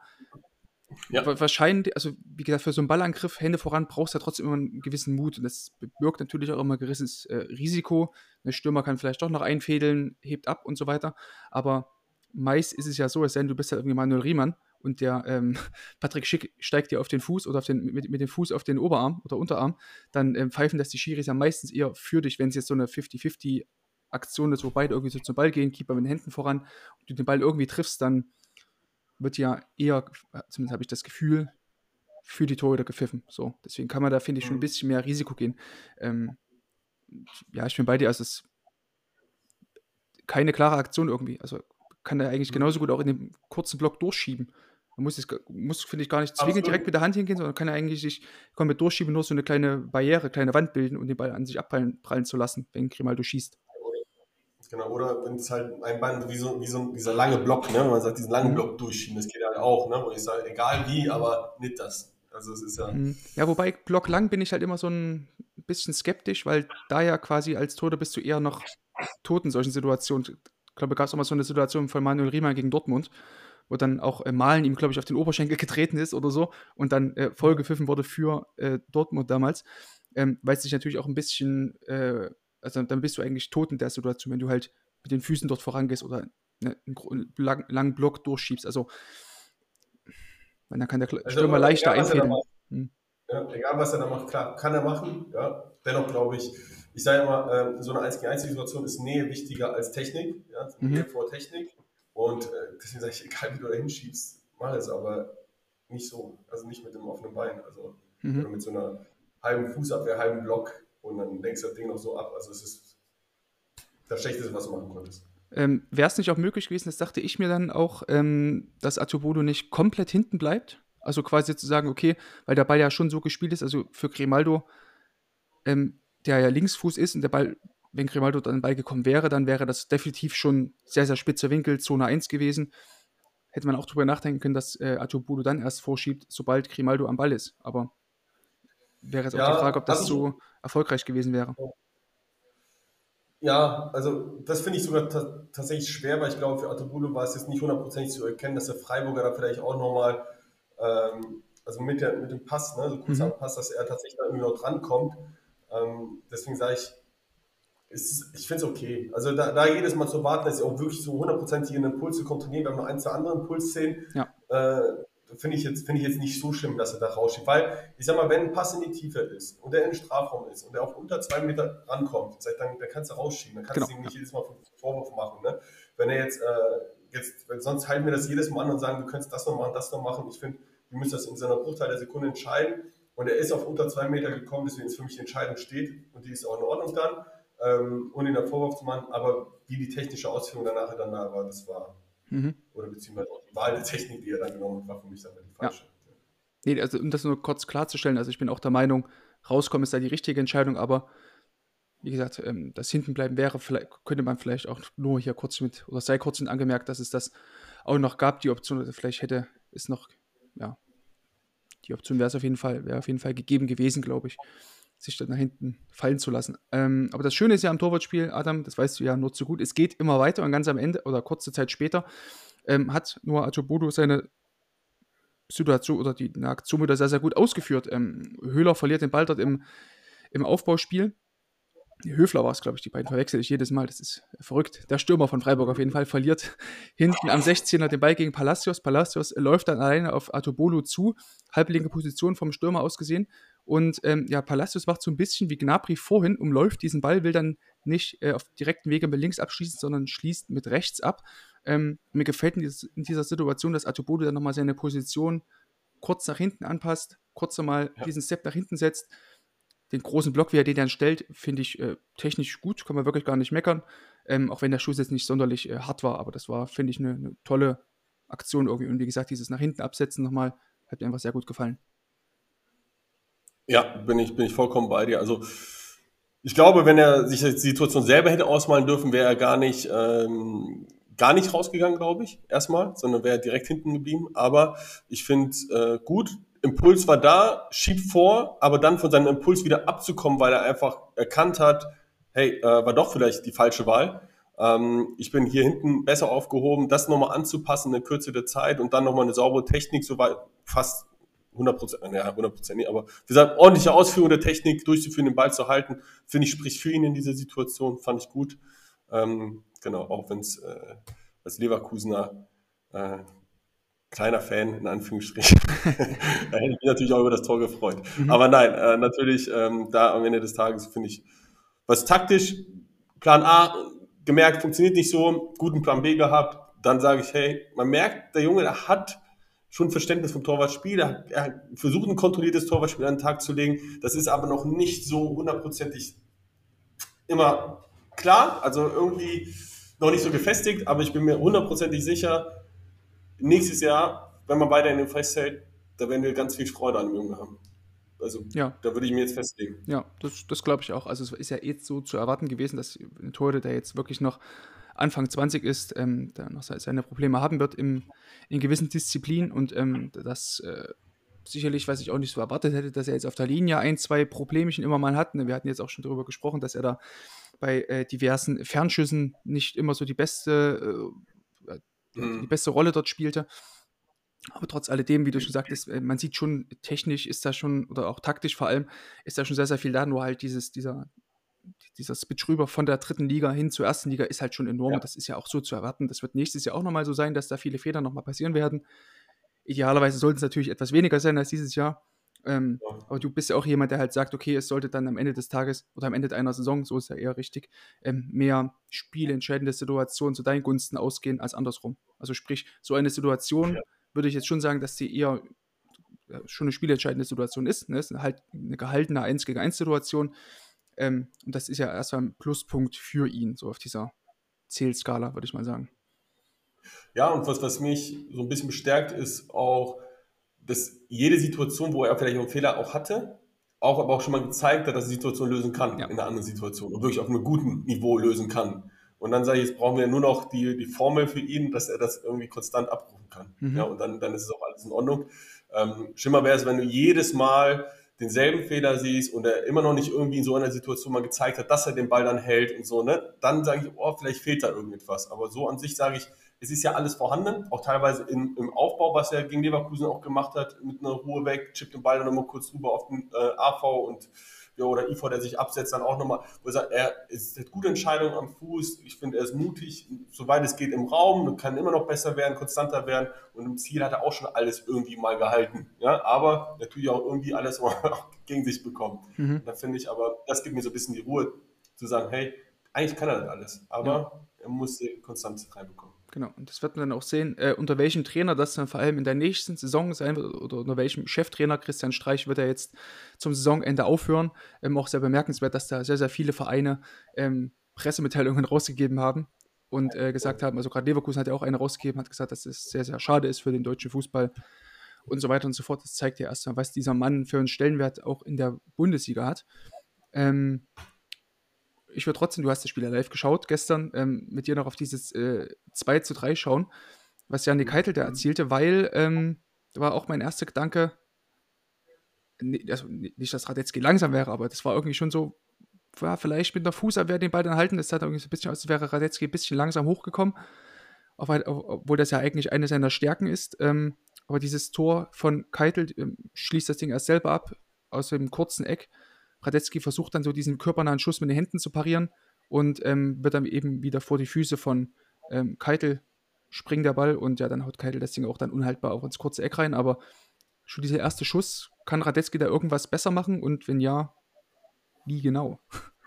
Ja. Wahrscheinlich, also wie gesagt, für so einen Ballangriff, Hände voran, brauchst du ja trotzdem immer einen gewissen Mut und das birgt natürlich auch immer ein gewisses äh, Risiko. Der Stürmer kann vielleicht doch noch einfädeln, hebt ab und so weiter, aber meist ist es ja so, es sei denn, du bist ja irgendwie Manuel Riemann und der ähm, Patrick Schick steigt dir auf den Fuß oder auf den, mit, mit dem Fuß auf den Oberarm oder Unterarm, dann ähm, pfeifen das die Schiris ja meistens eher für dich, wenn es jetzt so eine fünfzig fünfzig Aktion ist, wo beide irgendwie so zum Ball gehen, Keeper mit den Händen voran und du den Ball irgendwie triffst, dann wird ja eher, zumindest habe ich das Gefühl, für die Torhüter gepfiffen. So, deswegen kann man da, finde ich, schon ein bisschen mehr Risiko gehen. Ähm, ja, ich bin bei dir, also es ist keine klare Aktion irgendwie. Also kann er eigentlich genauso gut auch in dem kurzen Block durchschieben. Man muss, es, muss finde ich, gar nicht zwingend direkt mit der Hand hingehen, sondern kann er eigentlich sich komplett durchschieben, nur so eine kleine Barriere, kleine Wand bilden und den Ball an sich abprallen prallen zu lassen, wenn Grimaldo schießt. Genau, oder wenn es halt ein Band, wie so, wie so dieser lange Block, ne? Wenn man sagt, diesen langen Block durchschieben, das geht halt auch, ne? Wo ich sage, egal wie, aber nicht das. Also es ist ja. Ja, wobei Block lang bin ich halt immer so ein bisschen skeptisch, weil da ja quasi als Torhüter bist du eher noch tot in solchen Situationen. Ich glaube, gab es auch mal so eine Situation von Manuel Riemann gegen Dortmund, wo dann auch äh, Malen ihm, glaube ich, auf den Oberschenkel getreten ist oder so und dann äh, voll gepfiffen wurde für äh, Dortmund damals, ähm, weil es sich natürlich auch ein bisschen äh, also dann bist du eigentlich tot in der Situation, wenn du halt mit den Füßen dort vorangehst oder ne, einen lang, langen Block durchschiebst. Also, dann kann der Stürmer also, leichter einfädeln. Hm. Ja, egal, was er da macht, klar, kann er machen. Ja. Dennoch glaube ich, ich sage immer, äh, so eine eins gegen eins Situation ist Nähe wichtiger als Technik. Ja? Nähe mhm. vor Technik. Und äh, deswegen sage ich, egal wie du da hinschiebst, mach es, aber nicht so. Also nicht mit dem offenen Bein. Also mhm. mit so einer halben Fußabwehr, halben Block. Und dann denkst du das Ding noch so ab. Also es ist das Schlechteste, was du machen konntest. Ähm, Wäre es nicht auch möglich gewesen, das dachte ich mir dann auch, ähm, dass Atubulu nicht komplett hinten bleibt? Also quasi zu sagen, okay, weil der Ball ja schon so gespielt ist, also für Grimaldo, ähm, der ja Linksfuß ist und der Ball, wenn Grimaldo dann den Ball gekommen wäre, dann wäre das definitiv schon sehr, sehr spitzer Winkel, Zone eins gewesen. Hätte man auch drüber nachdenken können, dass äh, Atubulu dann erst vorschiebt, sobald Grimaldo am Ball ist. Aber wäre jetzt ja, auch die Frage, ob das so ich... erfolgreich gewesen wäre. Ja, also das finde ich sogar t- tatsächlich schwer, weil ich glaube, für Atubulu war es jetzt nicht hundertprozentig zu erkennen, dass der Freiburger da vielleicht auch nochmal, ähm, also mit, der, mit dem Pass, ne, so kurz mhm. am Pass, dass er tatsächlich da irgendwie noch drankommt. Ähm, deswegen sage ich, ist, ich finde es okay. Also da, da jedes Mal zu warten, dass sie auch wirklich so hundertprozentig ihren Impuls zu kontrollieren, wir haben noch ein, zwei andere Impulsszenen, ja. äh, finde ich, jetzt, find ich jetzt nicht so schlimm, dass er da rausschiebt. Weil, ich sag mal, wenn ein Pass in die Tiefe ist und der in den Strafraum ist und der auf unter zwei Meter rankommt, dann, dann kannst du rausschieben, dann kannst genau. du ihm nicht jedes Mal Vorwurf machen. Ne? Wenn er jetzt, äh, jetzt wenn, sonst halten wir das jedes Mal an und sagen, du könntest das noch machen, das noch machen. Ich finde, du müsst das in so einer Bruchteil der Sekunde entscheiden. Und er ist auf unter zwei Meter gekommen, deswegen ist für mich die Entscheidung steht und die ist auch in Ordnung dann, ähm, ohne ihn da Vorwurf zu machen. Aber wie die technische Ausführung danach dann da war, das war... Mhm. Oder beziehungsweise auch die Wahl der Technik, die er dann genommen hat, war für mich dann die falsche. Ja. Nee, also um das nur kurz klarzustellen, also ich bin auch der Meinung, rauskommen ist da die richtige Entscheidung, aber wie gesagt, ähm, das Hintenbleiben wäre, vielleicht, könnte man vielleicht auch nur hier kurz mit, oder sei kurz angemerkt, dass es das auch noch gab, die Option, oder vielleicht hätte es noch, ja, die Option wäre es auf jeden Fall, wäre auf jeden Fall gegeben gewesen, glaube ich, sich dann nach hinten fallen zu lassen. Ähm, aber das Schöne ist ja am Torwartspiel, Adam, das weißt du ja nur zu gut, es geht immer weiter und ganz am Ende oder kurze Zeit später ähm, hat nur Atobodo seine Situation oder die eine Aktion wieder sehr, sehr gut ausgeführt. Ähm, Höhler verliert den Ball dort im, im Aufbauspiel. Höfler war es, glaube ich, die beiden verwechsel ich jedes Mal, das ist verrückt. Der Stürmer von Freiburg auf jeden Fall verliert hinten am sechzehner den Ball gegen Palacios. Palacios läuft dann alleine auf Atobolo zu, halblinke Position vom Stürmer aus gesehen. Und ähm, ja, Palacios macht so ein bisschen wie Gnabry vorhin, umläuft diesen Ball, will dann nicht äh, auf direkten Wege mit links abschließen, sondern schließt mit rechts ab. Ähm, mir gefällt in, dieses, in dieser Situation, dass Atobolo dann nochmal seine Position kurz nach hinten anpasst, kurz nochmal ja. diesen Step nach hinten setzt. Den großen Block, wie er den dann stellt, finde ich äh, technisch gut, kann man wirklich gar nicht meckern. Ähm, auch wenn der Schuss jetzt nicht sonderlich äh, hart war, aber das war, finde ich, eine, eine tolle Aktion irgendwie. Und wie gesagt, dieses nach hinten absetzen nochmal, hat mir einfach sehr gut gefallen. Ja, bin ich, bin ich vollkommen bei dir. Also ich glaube, wenn er sich die Situation selber hätte ausmalen dürfen, wäre er gar nicht, ähm, gar nicht rausgegangen, glaube ich, erstmal, sondern wäre direkt hinten geblieben. Aber ich finde äh, gut, Impuls war da, schiebt vor, aber dann von seinem Impuls wieder abzukommen, weil er einfach erkannt hat, hey, äh, war doch vielleicht die falsche Wahl. Ähm, ich bin hier hinten besser aufgehoben, das nochmal anzupassen in der Kürze der Zeit und dann nochmal eine saubere Technik, so weit fast hundert Prozent, ja, hundert Prozent nicht, aber wie gesagt, ordentliche Ausführung der Technik durchzuführen, den Ball zu halten, finde ich, spricht für ihn in dieser Situation, fand ich gut. Ähm, genau, auch wenn es äh, als Leverkusener äh, kleiner Fan, in Anführungsstrichen, da hätte ich mich natürlich auch über das Tor gefreut. Mhm. Aber nein, äh, natürlich, ähm, da am Ende des Tages finde ich, was taktisch, Plan A gemerkt, funktioniert nicht so, guten Plan B gehabt, dann sage ich, hey, man merkt, der Junge, der hat schon Verständnis vom Torwartspiel, er, er versucht ein kontrolliertes Torwartspiel an den Tag zu legen, das ist aber noch nicht so hundertprozentig immer klar, also irgendwie noch nicht so gefestigt, aber ich bin mir hundertprozentig sicher, nächstes Jahr, wenn man weiter in dem festhält, da werden wir ganz viel Freude an dem Jungen haben. Also ja. Da würde ich mir jetzt festlegen. Ja, das, das glaube ich auch. Also es ist ja jetzt so zu erwarten gewesen, dass ein Torhüter, der jetzt wirklich noch Anfang zwanzig ist, ähm, der noch seine Probleme haben wird im, in gewissen Disziplinen und ähm, das äh, sicherlich, was ich auch nicht so erwartet hätte, dass er jetzt auf der Linie ein, zwei Problemchen immer mal hat. Wir hatten jetzt auch schon darüber gesprochen, dass er da bei äh, diversen Fernschüssen nicht immer so die beste äh, die beste Rolle dort spielte. Aber trotz alledem, wie du schon sagtest, man sieht schon, technisch ist da schon, oder auch taktisch vor allem, ist da schon sehr, sehr viel da, nur halt dieses, dieser, dieser Switch rüber von der dritten Liga hin zur ersten Liga ist halt schon enorm. Ja. Das ist ja auch so zu erwarten. Das wird nächstes Jahr auch nochmal so sein, dass da viele Fehler nochmal passieren werden. Idealerweise sollten es natürlich etwas weniger sein als dieses Jahr. Ähm, ja. Aber du bist ja auch jemand, der halt sagt, okay, es sollte dann am Ende des Tages oder am Ende einer Saison, so ist ja eher richtig, ähm, mehr spielentscheidende Situationen zu deinen Gunsten ausgehen als andersrum. Also sprich, so eine Situation ja. würde ich jetzt schon sagen, dass die eher ja, schon eine spielentscheidende Situation ist. Ne? Es ist halt eine gehaltene eins gegen eins Situation. Ähm, und das ist ja erstmal ein Pluspunkt für ihn, so auf dieser Zählskala, würde ich mal sagen. Ja, und was, was mich so ein bisschen bestärkt, ist auch, dass jede Situation, wo er vielleicht einen Fehler auch hatte, auch aber auch schon mal gezeigt hat, dass er die Situation lösen kann ja. in einer anderen Situation und wirklich auf einem guten Niveau lösen kann. Und dann sage ich, jetzt brauchen wir nur noch die, die Formel für ihn, dass er das irgendwie konstant abrufen kann. Mhm. Ja, und dann, dann ist es auch alles in Ordnung. Ähm, schlimmer wäre es, wenn du jedes Mal denselben Fehler siehst und er immer noch nicht irgendwie in so einer Situation mal gezeigt hat, dass er den Ball dann hält und so, ne? Dann sage ich, oh, vielleicht fehlt da irgendetwas. Aber so an sich sage ich, es ist ja alles vorhanden, auch teilweise in, im Aufbau, was er gegen Leverkusen auch gemacht hat, mit einer Ruhe weg, chippt den Ball dann nochmal kurz rüber auf den äh, A V und ja, oder I V, der sich absetzt, dann auch nochmal, wo er sagt, er ist eine gute Entscheidung am Fuß, ich finde, er ist mutig, soweit es geht im Raum, kann immer noch besser werden, konstanter werden und im Ziel hat er auch schon alles irgendwie mal gehalten, ja, aber natürlich auch irgendwie alles gegen sich bekommen. Mhm. Da finde ich aber, das gibt mir so ein bisschen die Ruhe, zu sagen, hey, eigentlich kann er das alles, aber ja. er muss die Konstanz reinbekommen. Genau, und das wird man dann auch sehen, äh, unter welchem Trainer das dann vor allem in der nächsten Saison sein wird oder unter welchem Cheftrainer. Christian Streich wird er jetzt zum Saisonende aufhören. Ähm, auch sehr bemerkenswert, dass da sehr, sehr viele Vereine ähm, Pressemitteilungen rausgegeben haben und äh, gesagt haben, also gerade Leverkusen hat ja auch eine rausgegeben, hat gesagt, dass es sehr, sehr schade ist für den deutschen Fußball und so weiter und so fort. Das zeigt ja erstmal, was dieser Mann für einen Stellenwert auch in der Bundesliga hat. Ähm, ich würde trotzdem, du hast das Spiel ja live geschaut gestern, ähm, mit dir noch auf dieses äh, zwei zu drei schauen, was Yannick Keitel da erzielte, weil ähm, da war auch mein erster Gedanke, nee, also nicht, dass Radetzky langsam wäre, aber das war irgendwie schon so, ja, vielleicht mit einer Fußabwehr den Ball dann halten, das sah irgendwie so ein bisschen aus, als wäre Radetzky ein bisschen langsam hochgekommen, obwohl das ja eigentlich eine seiner Stärken ist, ähm, aber dieses Tor von Keitel ähm, schließt das Ding erst selber ab, aus dem kurzen Eck. Radetzky versucht dann so diesen körpernahen Schuss mit den Händen zu parieren und ähm, wird dann eben wieder vor die Füße von ähm, Keitel springt der Ball und ja, dann haut Keitel das Ding auch dann unhaltbar auch ins kurze Eck rein, aber schon dieser erste Schuss, kann Radetzky da irgendwas besser machen und wenn ja, wie genau?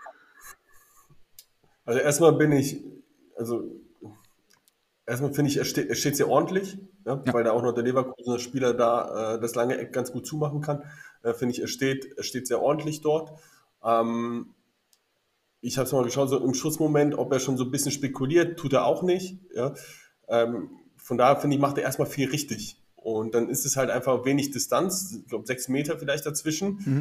Also erstmal bin ich, also erstmal finde ich, er steht, er steht sehr ordentlich, ja, Ja. weil da auch noch der Leverkusener Spieler da äh, das lange Eck ganz gut zumachen kann. Äh, finde ich, er steht, er steht sehr ordentlich dort. Ähm, ich habe es mal geschaut, so im Schussmoment, ob er schon so ein bisschen spekuliert, tut er auch nicht. Ja. Ähm, von daher finde ich, macht er erstmal viel richtig. Und dann ist es halt einfach wenig Distanz, ich glaube sechs Meter vielleicht dazwischen. Mhm.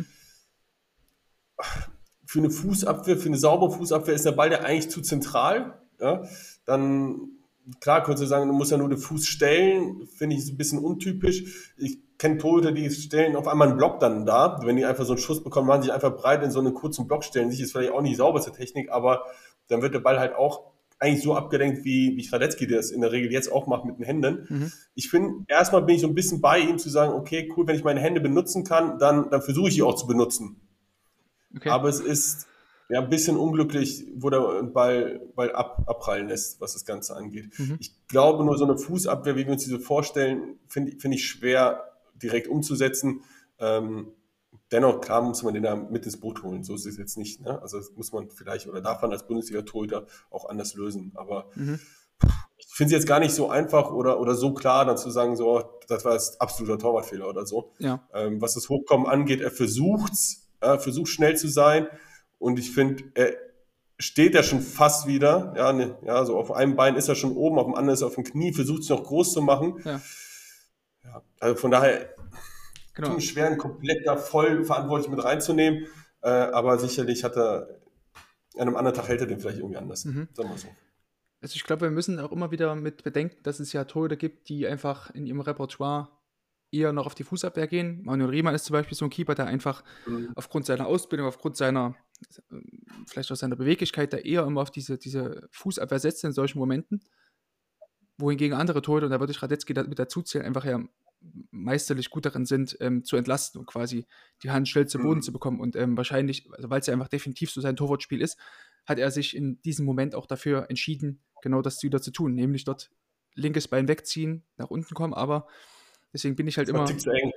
Für eine Fußabwehr, für eine saubere Fußabwehr ist der Ball ja eigentlich zu zentral. Ja. Dann klar, könntest du sagen, du musst ja nur den Fuß stellen, finde ich so ein bisschen untypisch. Ich kenne Torhüter, die stellen auf einmal einen Block dann da. Wenn die einfach so einen Schuss bekommen, machen sich einfach breit in so einen kurzen Block stellen. Sich ist vielleicht auch nicht die sauberste Technik, aber dann wird der Ball halt auch eigentlich so abgelenkt, wie, wie Radetzky das in der Regel jetzt auch macht mit den Händen. Mhm. Ich finde, erstmal bin ich so ein bisschen bei ihm zu sagen, okay, cool, wenn ich meine Hände benutzen kann, dann, dann versuche ich die auch zu benutzen. Okay. Aber es ist ja ein bisschen unglücklich, wo der Ball, Ball ab, abprallen lässt, was das Ganze angeht. Mhm. Ich glaube, nur so eine Fußabwehr, wie wir uns diese vorstellen, finde find ich schwer direkt umzusetzen. Ähm, dennoch, klar, muss man den da mit ins Boot holen. So ist es jetzt nicht. Ne? Also das muss man vielleicht oder darf man als Bundesliga-Torhüter auch anders lösen. Aber Mhm. ich finde es jetzt gar nicht so einfach oder, oder so klar, dann zu sagen, so, das war jetzt absoluter Torwartfehler oder so. Ja. Ähm, was das Hochkommen angeht, er versucht's, er versucht schnell zu sein. Und ich finde, er steht ja schon fast wieder, ja, ne, ja, so auf einem Bein ist er schon oben, auf dem anderen ist er auf dem Knie, versucht es noch groß zu machen. Ja. Ja, also von daher Genau. tut es schwer, einen komplett da voll verantwortlich mit reinzunehmen, äh, aber sicherlich hat er, an einem anderen Tag hält er den vielleicht irgendwie anders, Mhm. sagen wir so. Also ich glaube, wir müssen auch immer wieder mit bedenken, dass es ja Torhüter gibt, die einfach in ihrem Repertoire eher noch auf die Fußabwehr gehen. Manuel Riemann ist zum Beispiel so ein Keeper, der einfach Mhm. aufgrund seiner Ausbildung, aufgrund seiner, äh, vielleicht auch seiner Beweglichkeit, da eher immer auf diese, diese Fußabwehr setzt in solchen Momenten. Wohingegen andere Torhüter, und da würde ich Radetzky da mit dazu zählen, einfach ja meisterlich gut darin sind, ähm, zu entlasten und quasi die Hand schnell zu Boden Mhm. zu bekommen. Und ähm, wahrscheinlich, also weil es ja einfach definitiv so sein Torwartspiel ist, hat er sich in diesem Moment auch dafür entschieden, genau das wieder zu tun, nämlich dort linkes Bein wegziehen, nach unten kommen, aber deswegen bin ich halt Das war immer, ein Tick zu eng.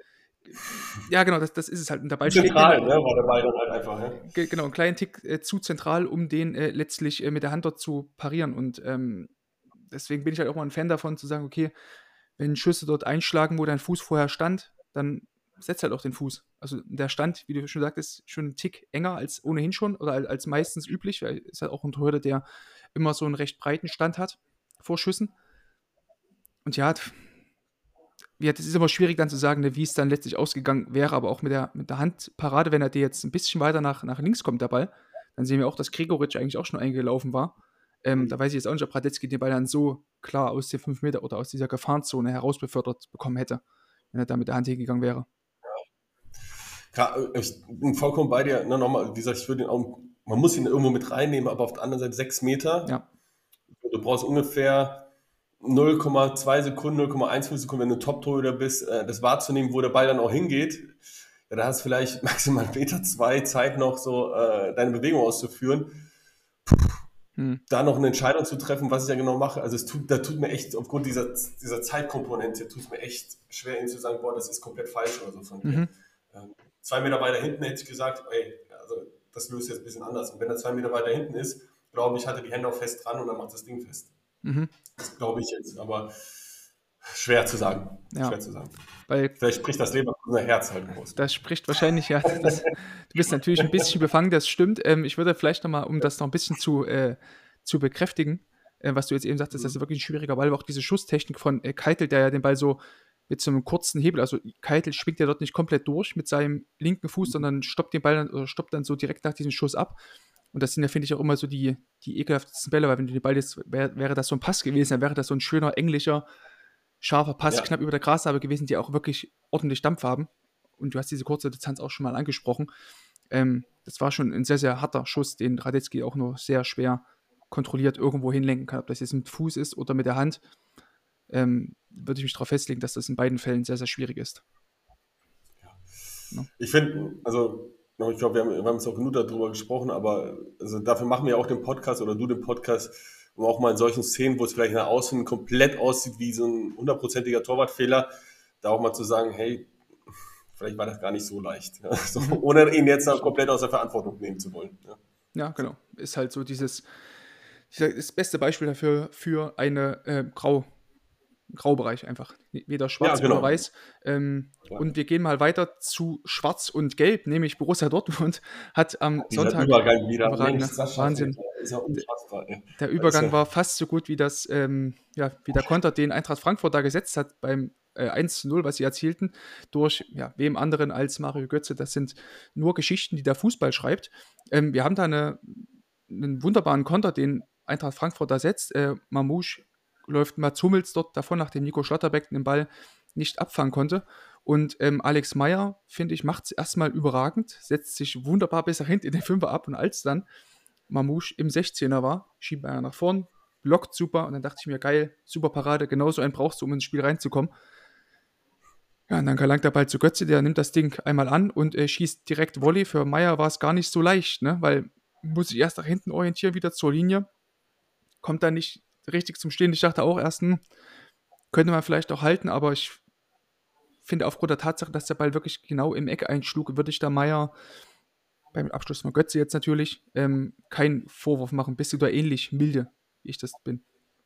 ja genau, das, das ist es halt. Und dabei steht Zentral, mir, ne, war der Ball dann halt einfach. Ja. ge- genau, einen kleinen Tick äh, zu zentral, um den äh, letztlich äh, mit der Hand dort zu parieren. Und ähm, deswegen bin ich halt auch mal ein Fan davon, zu sagen, okay, wenn Schüsse dort einschlagen, wo dein Fuß vorher stand, dann setzt halt auch den Fuß. Also der Stand, wie du schon sagtest, schon einen Tick enger als ohnehin schon oder als, als meistens üblich, weil ist halt auch ein Torhüter, der immer so einen recht breiten Stand hat vor Schüssen. Und ja, t- ja, das ist immer schwierig dann zu sagen, ne, wie es dann letztlich ausgegangen wäre, aber auch mit der, mit der Handparade, wenn er dir jetzt ein bisschen weiter nach, nach links kommt, der Ball, dann sehen wir auch, dass Gregoritsch eigentlich auch schon eingelaufen war. Ähm, da weiß ich jetzt auch nicht, ob Radetzky den Ball dann so klar aus den fünf Meter oder aus dieser Gefahrenzone herausbefördert bekommen hätte, wenn er da mit der Hand hingegangen wäre. Ja, ich bin vollkommen bei dir. Ne, nochmal, wie gesagt, ich würde ihn auch, man muss ihn irgendwo mit reinnehmen, aber auf der anderen Seite sechs Meter. Ja. Du brauchst ungefähr null Komma zwei Sekunden, null Komma eins Sekunden, wenn du Top-Torhüter bist, äh, das wahrzunehmen, wo der Ball dann auch hingeht. Ja, da hast du vielleicht maximal Meter zwei Zeit noch so äh, deine Bewegung auszuführen. Hm. Da noch eine Entscheidung zu treffen, was ich ja genau mache. Also es tut, da tut mir echt, aufgrund dieser, dieser Zeitkomponente, tut es mir echt schwer, ihnen zu sagen, boah, das ist komplett falsch oder so von mir. Mhm. Ähm, zwei Meter weiter hinten hätte ich gesagt, ey, also das löst jetzt ein bisschen anders. Und wenn er zwei Meter weiter hinten ist, glaube ich, hat er die Hände auch fest dran und dann macht das Ding fest. Mhm. Das glaube ich jetzt, aber schwer zu sagen. Ja. Schwer zu sagen. Weil Vielleicht spricht das Leverkusener Herz halt raus. das spricht wahrscheinlich, ja, das, du bist natürlich ein bisschen befangen, das stimmt. Ähm, ich würde vielleicht nochmal, um das noch ein bisschen zu, äh, zu bekräftigen, äh, was du jetzt eben sagtest, das ist wirklich ein schwieriger Ball, aber auch diese Schusstechnik von äh, Keitel, der ja den Ball so mit so einem kurzen Hebel, also Keitel schwingt ja dort nicht komplett durch mit seinem linken Fuß, sondern stoppt den Ball dann, oder stoppt dann so direkt nach diesem Schuss ab. Und das sind ja, finde ich, auch immer so die, die ekelhaftesten Bälle, weil wenn du die Ball jetzt, wär, wäre das so ein Pass gewesen, dann wäre das so ein schöner, englischer, scharfer Pass, Ja. knapp über der Grasnarbe gewesen, die auch wirklich ordentlich Dampf haben. Und du hast diese kurze Distanz auch schon mal angesprochen. Ähm, das war schon ein sehr, sehr harter Schuss, den Radetzky auch nur sehr schwer kontrolliert irgendwo hinlenken kann. Ob das jetzt mit Fuß ist oder mit der Hand, ähm, würde ich mich darauf festlegen, dass das in beiden Fällen sehr, sehr schwierig ist. Ich finde, also, ich glaube, wir haben, wir haben jetzt auch genug darüber gesprochen, aber also dafür machen wir auch den Podcast oder du den Podcast, um auch mal in solchen Szenen, wo es vielleicht nach außen komplett aussieht wie so ein hundertprozentiger Torwartfehler, da auch mal zu sagen, hey, vielleicht war das gar nicht so leicht. Ja? So, ohne ihn jetzt auch komplett aus der Verantwortung nehmen zu wollen. Ja, ja genau. Ist halt so dieses, ich sag, das beste Beispiel dafür für eine äh, Grau, Graubereich einfach. Weder schwarz ja, genau. oder weiß. Ähm, ja. Und wir gehen mal weiter zu schwarz und gelb, nämlich Borussia Dortmund hat am Dieser Sonntag... Übergang wieder. Mensch, Wahnsinn. Ist ja unfassbar. Ja. Der Übergang ja. war fast so gut wie das, ähm, ja, wie der Konter, den Eintracht Frankfurt da gesetzt hat beim äh, eins zu null, was sie erzielten, durch ja, wem anderen als Mario Götze. Das sind nur Geschichten, die der Fußball schreibt. Ähm, wir haben da eine, einen wunderbaren Konter, den Eintracht Frankfurt da setzt. Äh, Mamouche läuft Mats Hummels dort davon, nachdem Nico Schlotterbeck den Ball nicht abfangen konnte. Und ähm, Alex Meyer, finde ich, macht es erstmal überragend, setzt sich wunderbar bis nach hinten in den Fünfer ab und als dann Mamouche im sechzehner war, schiebt er nach vorn, blockt super und dann dachte ich mir, geil, super Parade, genauso einen brauchst du, um ins Spiel reinzukommen. Ja, und dann gelangt der Ball zu Götze, der nimmt das Ding einmal an und äh, schießt direkt Volley. Für Meyer war es gar nicht so leicht, ne, weil muss sich erst nach hinten orientieren, wieder zur Linie, kommt dann nicht richtig zum Stehen. Ich dachte auch erst, hm, könnte man vielleicht auch halten, aber ich finde aufgrund der Tatsache, dass der Ball wirklich genau im Eck einschlug, würde ich da Meyer beim Abschluss von Götze jetzt natürlich ähm, keinen Vorwurf machen. Bist du da ähnlich milde, wie ich das bin?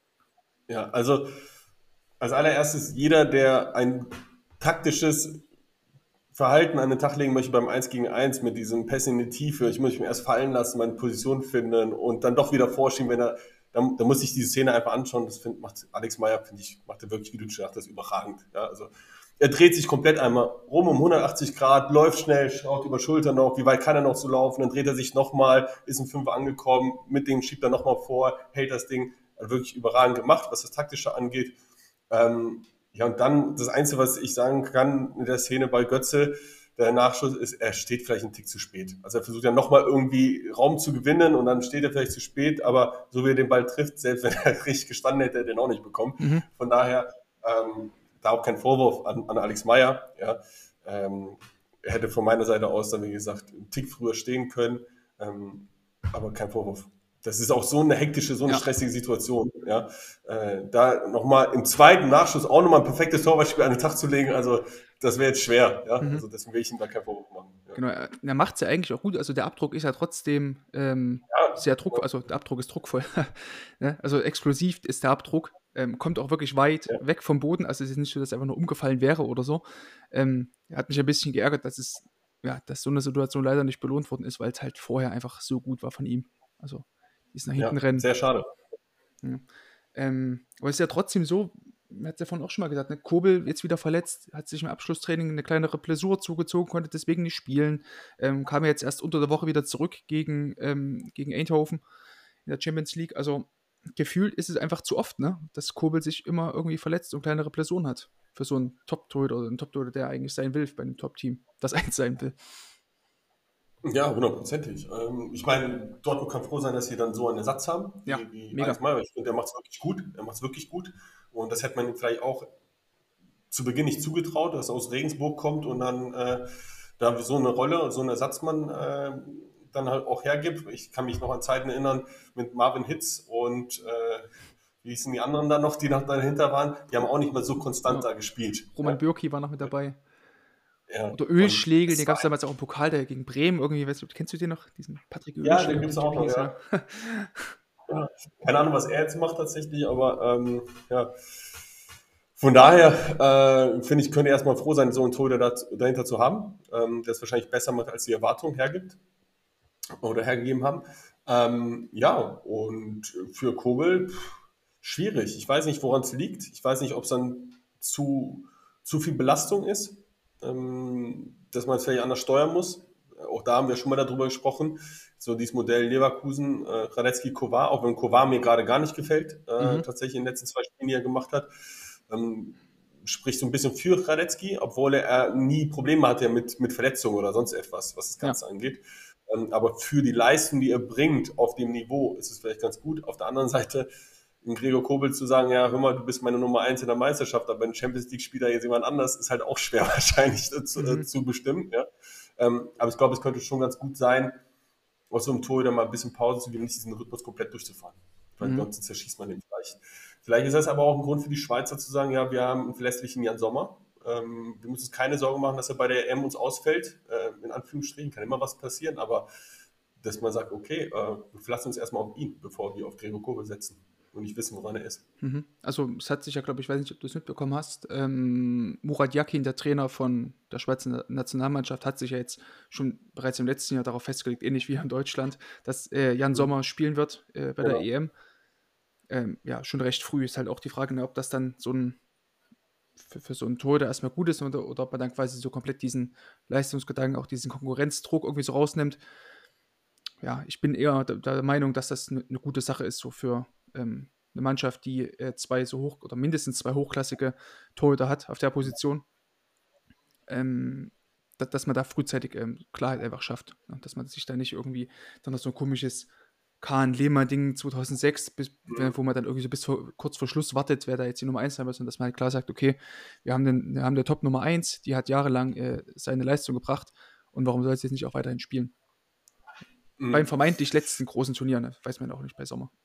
Ja, also als allererstes, jeder, der ein taktisches Verhalten an den Tag legen möchte beim eins gegen eins mit diesem Pass in die Tiefe, ich muss mich erst fallen lassen, meine Position finden und dann doch wieder vorschieben, wenn er, dann, dann muss ich diese Szene einfach anschauen. Das find, macht Alex Meyer, finde ich, macht er wirklich, wie du schon sagtest, überragend. Ja, also er dreht sich komplett einmal rum um hundertachtzig Grad, läuft schnell, schaut über Schulter noch, wie weit kann er noch so laufen, dann dreht er sich nochmal, ist im Fünfer angekommen, mit dem schiebt er nochmal vor, hält das Ding, also wirklich überragend gemacht, was das Taktische angeht. Ähm, ja, und dann das Einzige, was ich sagen kann in der Szene bei Götze, der Nachschuss ist, er steht vielleicht einen Tick zu spät. Also er versucht ja nochmal irgendwie Raum zu gewinnen und dann steht er vielleicht zu spät, aber so wie er den Ball trifft, selbst wenn er richtig gestanden hätte, hätte er den auch nicht bekommen. Mhm. Von daher, ähm, da auch kein Vorwurf an, an Alex Meyer. Ja. Ähm, er hätte von meiner Seite aus dann, wie gesagt, einen Tick früher stehen können, ähm, aber kein Vorwurf. Das ist auch so eine hektische, so eine ja. stressige Situation. Ja. Äh, da nochmal im zweiten Nachschuss auch nochmal ein perfektes Torwartspiel an den Tag zu legen, also das wäre jetzt schwer. Ja. Mhm. Also deswegen will ich ihm da keinen Vorwurf machen. Ja. Genau, er macht es ja eigentlich auch gut. Also der Abdruck ist ja trotzdem ähm, ja, sehr druckvoll. Also der Abdruck ist druckvoll. ja, also explosiv ist der Abdruck. Ähm, kommt auch wirklich weit ja. weg vom Boden. Also es ist nicht so, dass er einfach nur umgefallen wäre oder so. Ähm, er hat mich ein bisschen geärgert, dass es, ja, dass so eine Situation leider nicht belohnt worden ist, weil es halt vorher einfach so gut war von ihm. Also ist nach hinten ja, rennen. Sehr schade. Ja. Ähm, aber es ist ja trotzdem so, man hat es ja vorhin auch schon mal gesagt, ne? Kobel jetzt wieder verletzt, hat sich im Abschlusstraining eine kleinere Blessur zugezogen, konnte deswegen nicht spielen, ähm, kam ja jetzt erst unter der Woche wieder zurück gegen, ähm, gegen Eindhoven in der Champions League. Also gefühlt ist es einfach zu oft, ne? Dass Kobel sich immer irgendwie verletzt und kleinere Blessuren hat. Für so einen Top-Torhüter oder einen Top-Torhüter, der eigentlich sein will bei einem Top-Team, das eins sein will. Ja, hundertprozentig. Ähm, ich meine, Dortmund kann froh sein, dass sie dann so einen Ersatz haben, wie, ja, wie mega. Alex Meyer. Ich finde, der macht es wirklich gut. Er macht es wirklich gut. Und das hätte man ihm vielleicht auch zu Beginn nicht zugetraut, dass er aus Regensburg kommt und dann äh, da so eine Rolle, so einen Ersatzmann äh, dann halt auch hergibt. Ich kann mich noch an Zeiten erinnern mit Marvin Hitz und äh, wie hießen die anderen da noch, die noch dahinter waren. Die haben auch nicht mehr so konstant ja. da gespielt. Roman ja. Bürki war noch mit dabei. Ja, Oder Ölschlegel, den gab es damals auch im Pokal, der gegen Bremen irgendwie, weißt du, kennst du den noch? Diesen Patrick Ölschlegel? Ja, den gibt es auch noch, ja. ja. Keine Ahnung, was er jetzt macht tatsächlich, aber ähm, ja. Von daher, äh, finde ich, könnte er erstmal froh sein, so einen Torhüter da, dahinter zu haben, ähm, der es wahrscheinlich besser macht, als die Erwartung hergibt oder hergegeben haben. Ähm, ja, und für Kobel pff, schwierig. Ich weiß nicht, woran es liegt. Ich weiß nicht, ob es dann zu, zu viel Belastung ist. dass man es vielleicht anders steuern muss. auch da haben wir schon mal darüber gesprochen, so dieses Modell Leverkusen, äh, Radetzky, Kovar, auch wenn Kovar mir gerade gar nicht gefällt, äh, mhm. tatsächlich in den letzten zwei Spielen, die er gemacht hat, ähm, spricht so ein bisschen für Radetzky, obwohl er nie Probleme hatte mit, mit Verletzungen oder sonst etwas, was das Ganze ja. angeht. Ähm, aber für die Leistung, die er bringt auf dem Niveau, ist es vielleicht ganz gut. Auf der anderen Seite, in Gregor Kobel zu sagen, ja, hör mal, du bist meine Nummer eins in der Meisterschaft, aber ein Champions League Spieler jetzt jemand anders, ist halt auch schwer wahrscheinlich zu, mhm. äh, zu bestimmen. Ja? Ähm, aber ich glaube, es könnte schon ganz gut sein, aus so einem Tor mal ein bisschen Pause zu geben, nicht diesen Rhythmus komplett durchzufahren. Weil mhm. sonst zerschießt man den vielleicht. Vielleicht ist das aber auch ein Grund für die Schweizer zu sagen, ja, wir haben einen verlässlichen Jan Sommer. Ähm, wir müssen uns keine Sorgen machen, dass er bei der E M uns ausfällt. Äh, in Anführungsstrichen kann immer was passieren, aber dass man sagt, okay, äh, wir verlassen uns erstmal auf ihn, bevor wir auf Gregor Kobel setzen und nicht wissen, woran er ist. Mhm. Also es hat sich ja, glaube ich, ich weiß nicht, ob du es mitbekommen hast, ähm, Murat Yakin, der Trainer von der Schweizer Nationalmannschaft, hat sich ja jetzt schon bereits im letzten Jahr darauf festgelegt, ähnlich wie in Deutschland, dass äh, Jan mhm. Sommer spielen wird äh, bei genau. der E M. Ähm, ja, schon recht früh ist halt auch die Frage, ne, ob das dann so ein für, für so einen Torhüter erstmal gut ist oder, oder ob man dann quasi so komplett diesen Leistungsgedanken, auch diesen Konkurrenzdruck irgendwie so rausnimmt. Ja, ich bin eher der, der Meinung, dass das eine, eine gute Sache ist, so für ähm, eine Mannschaft, die äh, zwei so hoch oder mindestens zwei hochklassige Torhüter hat auf der Position, ähm, dass, dass man da frühzeitig ähm, Klarheit einfach schafft. Ne? Dass man sich da nicht irgendwie dann noch so ein komisches Kahn-Lehmann-Ding zweitausendsechs, bis, wo man dann irgendwie so bis vor, kurz vor Schluss wartet, wer da jetzt die Nummer eins sein muss, und dass man halt klar sagt, okay, wir haben, den, wir haben der Top Nummer eins, die hat jahrelang äh, seine Leistung gebracht, und warum soll es jetzt nicht auch weiterhin spielen? Mhm. Beim vermeintlich letzten großen Turnier, ne? Weiß man auch nicht bei Sommer.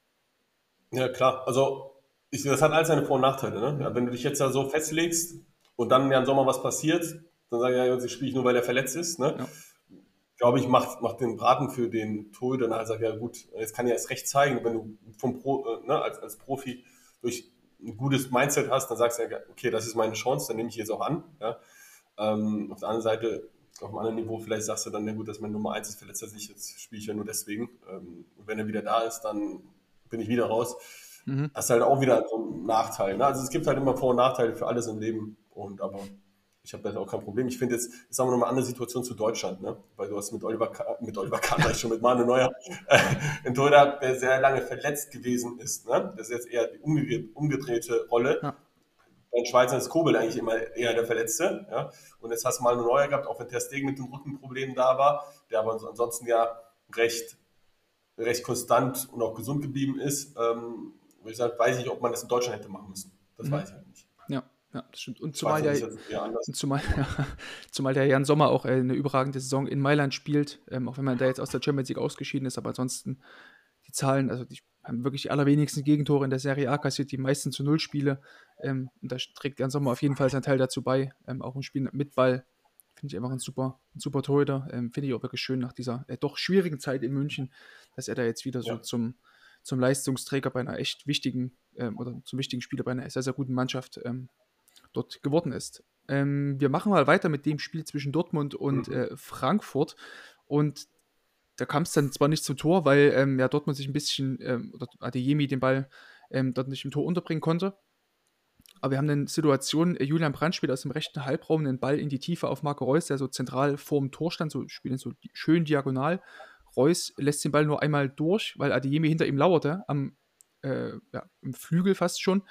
Ja, klar. Also, ich, das hat all seine Vor- und Nachteile. Ne? Ja, wenn du dich jetzt ja so festlegst und dann ja im Sommer was passiert, dann sage ich, ja, jetzt spiele ich nur, weil er verletzt ist. Ne? Ja. Glaube ich, macht, macht den Braten für den Torhüter dann halt, sagt, ja gut, jetzt kann ja erst recht zeigen, wenn du vom Pro, äh, ne, als, als Profi durch ein gutes Mindset hast, dann sagst du ja, okay, das ist meine Chance, dann nehme ich jetzt auch an. Ja. Ähm, auf der anderen Seite, auf einem anderen Niveau, vielleicht sagst du dann, ja gut, dass mein Nummer eins ist, verletzt er sich, jetzt spiele ich ja nur deswegen. Ähm, und wenn er wieder da ist, dann bin ich wieder raus. Mhm. Das ist halt auch wieder so ein Nachteil. Ne? Also es gibt halt immer Vor- und Nachteile für alles im Leben, und aber ich habe da auch kein Problem. Ich finde jetzt, jetzt sagen wir noch mal eine andere Situation zu Deutschland, ne? Weil du hast mit Oliver Kahn, mit Oliver Kahn, schon mit Manuel Neuer, äh, ein Torhüter, der sehr lange verletzt gewesen ist. Ne? Das ist jetzt eher die umgedrehte, umgedrehte Rolle. Ja. Bei den Schweizern ist Kobel eigentlich immer eher der Verletzte. Ja? Und jetzt hast du Manuel Neuer gehabt, auch wenn Ter Stegen mit dem Rückenproblemen da war, der aber ansonsten ja recht, recht konstant und auch gesund geblieben ist. Ähm, wie gesagt, weiß ich, ob man das in Deutschland hätte machen müssen. Das mhm. weiß ich halt nicht. Ja. Ja, das stimmt. Und zumal der, zumal, ja, zumal der Jan Sommer auch äh, eine überragende Saison in Mailand spielt, ähm, auch wenn man da jetzt aus der Champions League ausgeschieden ist, aber ansonsten die Zahlen, also die haben wirklich die allerwenigsten Gegentore in der Serie A kassiert, die meisten zu Null Spiele, ähm, und da trägt Jan Sommer auf jeden Fall seinen Teil dazu bei, ähm, auch im Spiel mit Ball, finde ich einfach ein super, ein super Torhüter, ähm, finde ich auch wirklich schön nach dieser äh, doch schwierigen Zeit in München, dass er da jetzt wieder so ja. zum, zum Leistungsträger bei einer echt wichtigen, ähm, oder zum wichtigen Spieler bei einer sehr, sehr guten Mannschaft ähm, dort geworden ist. Ähm, wir machen mal weiter mit dem Spiel zwischen Dortmund und mhm. äh, Frankfurt, und da kam es dann zwar nicht zum Tor, weil ähm, ja, Dortmund sich ein bisschen, ähm, oder Adeyemi den Ball ähm, dort nicht im Tor unterbringen konnte, aber wir haben eine Situation, äh, Julian Brandt spielt aus dem rechten Halbraum einen Ball in die Tiefe auf Marco Reus, der so zentral vorm Tor stand, so spielen so schön diagonal. Reus lässt den Ball nur einmal durch, weil Adeyemi hinter ihm lauerte, am äh, ja, im Flügel fast schon.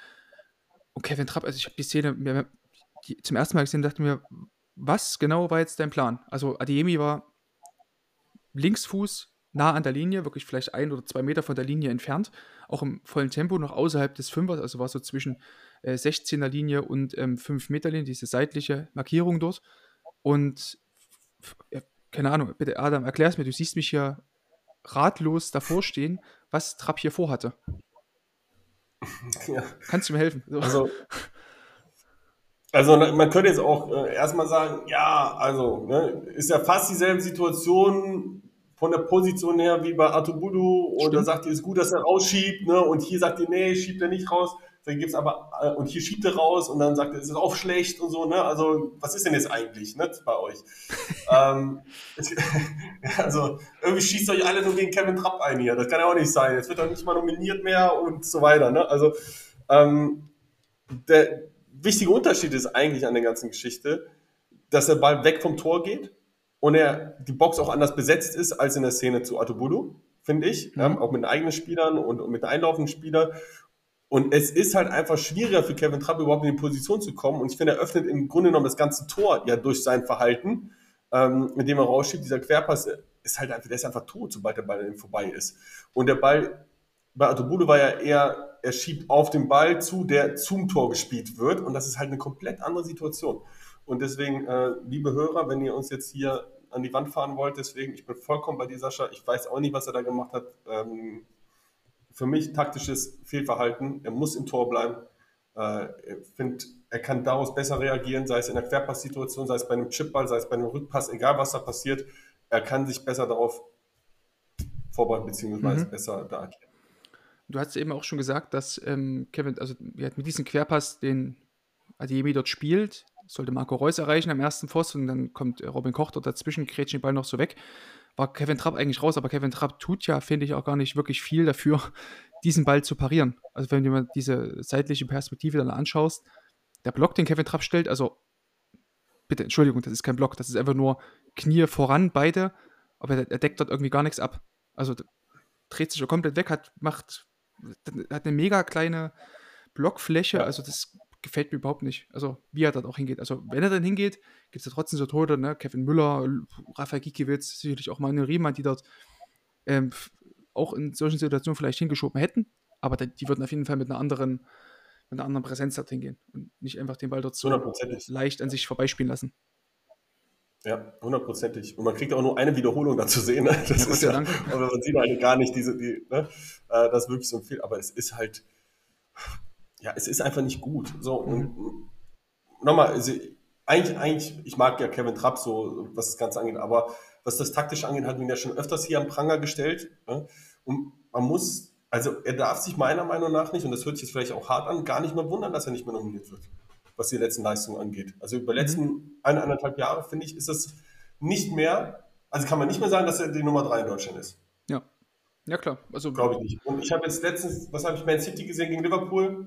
Und Kevin Trapp, also ich habe die Szene mir, die, zum ersten Mal gesehen, dachte mir, was genau war jetzt dein Plan? Also Adeyemi war Linksfuß nah an der Linie, wirklich vielleicht ein oder zwei Meter von der Linie entfernt, auch im vollen Tempo, noch außerhalb des Fünfers, also war so zwischen äh, sechzehner Linie und ähm, fünf Meter Linie, diese seitliche Markierung dort. Und ja, keine Ahnung, bitte Adam, erklär es mir, du siehst mich hier ratlos davor stehen, was Trapp hier vorhatte. Ja. Kannst du mir helfen? So. Also, also man könnte jetzt auch äh, erstmal sagen, ja, also ne, ist ja fast dieselbe Situation von der Position her wie bei Atubulu, und da sagt ihr, ist gut, dass er rausschiebt, ne, und hier sagt ihr, nee, schiebt er nicht raus, dann gibt's aber, äh, und hier schiebt er raus, und dann sagt er, es ist auch schlecht und so, ne, also was ist denn jetzt eigentlich, ne, bei euch? ähm, also irgendwie schießt euch alle nur gegen Kevin Trapp ein hier, das kann ja auch nicht sein, jetzt wird er nicht mal nominiert mehr und so weiter, ne, also ähm, der wichtige Unterschied ist eigentlich an der ganzen Geschichte, dass der Ball weg vom Tor geht, und er die Box auch anders besetzt ist als in der Szene zu Atobulu, finde ich, Mhm. ja, auch mit den eigenen Spielern und, und mit den einlaufenden Spielern. Und es ist halt einfach schwieriger für Kevin Trapp überhaupt in die Position zu kommen. Und ich finde, er öffnet im Grunde genommen das ganze Tor ja durch sein Verhalten, ähm, mit dem er rausschiebt. Dieser Querpass ist halt einfach, der ist einfach tot, sobald der Ball an ihm vorbei ist. Und der Ball bei Atobulu war ja eher, er schiebt auf den Ball zu, der zum Tor gespielt wird. Und das ist halt eine komplett andere Situation. Und deswegen, äh, liebe Hörer, wenn ihr uns jetzt hier an die Wand fahren wollt, deswegen, ich bin vollkommen bei dir, Sascha. Ich weiß auch nicht, was er da gemacht hat. Ähm, für mich taktisches Fehlverhalten. Er muss im Tor bleiben. Äh, ich finde, er kann daraus besser reagieren, sei es in der Querpass-Situation, sei es bei einem Chipball, sei es bei einem Rückpass, egal was da passiert. Er kann sich besser darauf vorbereiten, beziehungsweise Mhm. besser da agieren. Du hast eben auch schon gesagt, dass ähm, Kevin, also ja, mit diesem Querpass, den Adeyemi dort spielt, sollte Marco Reus erreichen am ersten Pfosten und dann kommt äh, Robin Koch dort dazwischen, grätscht den Ball noch so weg. War Kevin Trapp eigentlich raus, aber Kevin Trapp tut ja, finde ich, auch gar nicht wirklich viel dafür, diesen Ball zu parieren. Also wenn du mal diese seitliche Perspektive dann anschaust, der Block, den Kevin Trapp stellt, also bitte, Entschuldigung, das ist kein Block, das ist einfach nur Knie voran, beide, aber er, er deckt dort irgendwie gar nichts ab. Also d- dreht sich ja komplett weg, hat, macht, hat eine mega kleine Blockfläche, Ja. also das gefällt mir überhaupt nicht. Also wie er dort auch hingeht. Also wenn er dann hingeht, gibt es ja trotzdem so Tode, ne? Kevin Müller, L- Rafael Gikiewicz, sicherlich auch Manuel Riemann, die dort ähm, f- auch in solchen Situationen vielleicht hingeschoben hätten, aber da- die würden auf jeden Fall mit einer anderen, mit einer anderen Präsenz dort hingehen und nicht einfach den Ball dort so Hundertprozentig. leicht an sich vorbeispielen lassen. Ja, hundertprozentig. Und man kriegt auch nur eine Wiederholung dazu sehen. Ne? Das Ja, Gott ist sei ja, Dank. aber man sieht halt gar nicht diese, die, ne? äh, das ist wirklich so ein Fehler. Aber es ist halt, ja, es ist einfach nicht gut. So, und nochmal, also, eigentlich, eigentlich, ich mag ja Kevin Trapp so, was das Ganze angeht, aber was das taktisch angeht, hat ihn ja schon öfters hier am Pranger gestellt. Ne? Und man muss, also er darf sich meiner Meinung nach nicht, und das hört sich jetzt vielleicht auch hart an, gar nicht mehr wundern, dass er nicht mehr nominiert wird, was die letzten Leistungen angeht. Also über die letzten eine, anderthalb Jahre, finde ich, ist es nicht mehr, also kann man nicht mehr sagen, dass er die Nummer drei in Deutschland ist. Ja. Ja, klar. Also, Glaube ich nicht. Und ich habe jetzt letztens, was habe ich, Man City gesehen gegen Liverpool?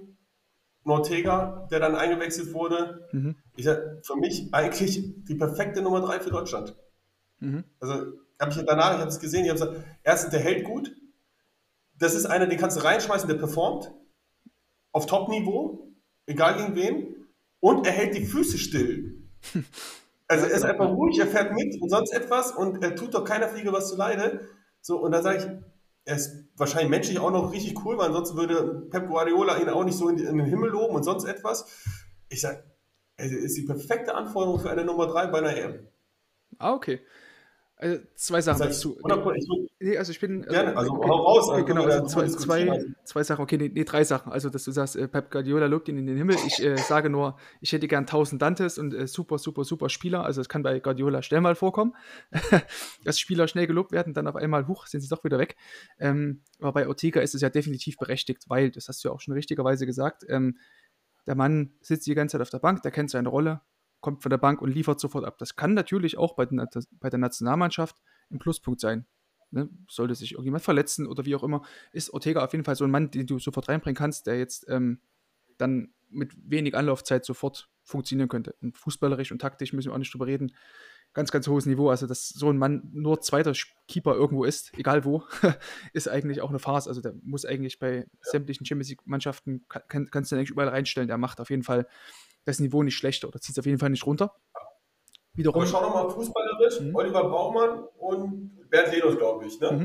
Ortega, der dann eingewechselt wurde. mhm. Ich sag, für mich eigentlich die perfekte Nummer drei für Deutschland. Mhm. Also habe ich danach, ich habe es gesehen, ich habe gesagt, erstens, der hält gut. Das ist einer, den kannst du reinschmeißen, der performt. Auf Top-Niveau, egal gegen wen. Und er hält die Füße still. Also er ist einfach ruhig, er fährt mit und sonst etwas und er tut doch keiner Fliege was zu Leide. So, und dann sage ich, er ist wahrscheinlich menschlich auch noch richtig cool, weil ansonsten würde Pep Guardiola ihn auch nicht so in, die, in den Himmel loben und sonst etwas. Ich sage, er ist die perfekte Anforderung für eine Nummer drei bei einer E M. Ah, okay. Also, zwei Sachen Das heißt, dazu. wunderbar, ich würd- Nee, also ich bin. Gerne, also okay, hau raus, okay, dann genau, können wir also da zwei, drüber diskutieren. zwei, Also, zwei Sachen. Okay, nee, nee, drei Sachen. Also, dass du sagst, äh, Pep Guardiola lobt ihn in den Himmel. Ich äh, sage nur, ich hätte gern tausend Dantes und äh, super, super, super Spieler. Also, es kann bei Guardiola schnell mal vorkommen, dass Spieler schnell gelobt werden, dann auf einmal, huch, sind sie doch wieder weg. Ähm, aber bei Ortega ist es ja definitiv berechtigt, weil, das hast du ja auch schon richtigerweise gesagt, ähm, der Mann sitzt die ganze Zeit auf der Bank, der kennt seine Rolle, kommt von der Bank und liefert sofort ab. Das kann natürlich auch bei, den, bei der Nationalmannschaft ein Pluspunkt sein. Ne? Sollte sich irgendjemand verletzen oder wie auch immer, ist Ortega auf jeden Fall so ein Mann, den du sofort reinbringen kannst, der jetzt ähm, dann mit wenig Anlaufzeit sofort funktionieren könnte. Und fußballerisch und taktisch müssen wir auch nicht drüber reden. Ganz, ganz hohes Niveau. Also, dass so ein Mann nur zweiter Keeper irgendwo ist, egal wo, ist eigentlich auch eine Farce. Also, der muss eigentlich bei sämtlichen Champions League-Mannschaften, kann, kannst du den eigentlich überall reinstellen. Der macht auf jeden Fall das Niveau nicht schlechter oder zieht es auf jeden Fall nicht runter. Wiederum. aber schau nochmal fußballerisch, Mhm. Oliver Baumann und Bernd Lenos, glaube ich. Ne? Mhm.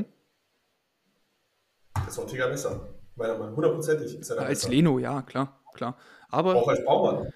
Das ist Ortega besser. Meiner Meinung nach. Hundertprozentig ist er da Als besser. Leno, ja, klar, klar. Aber Auch als Baumann.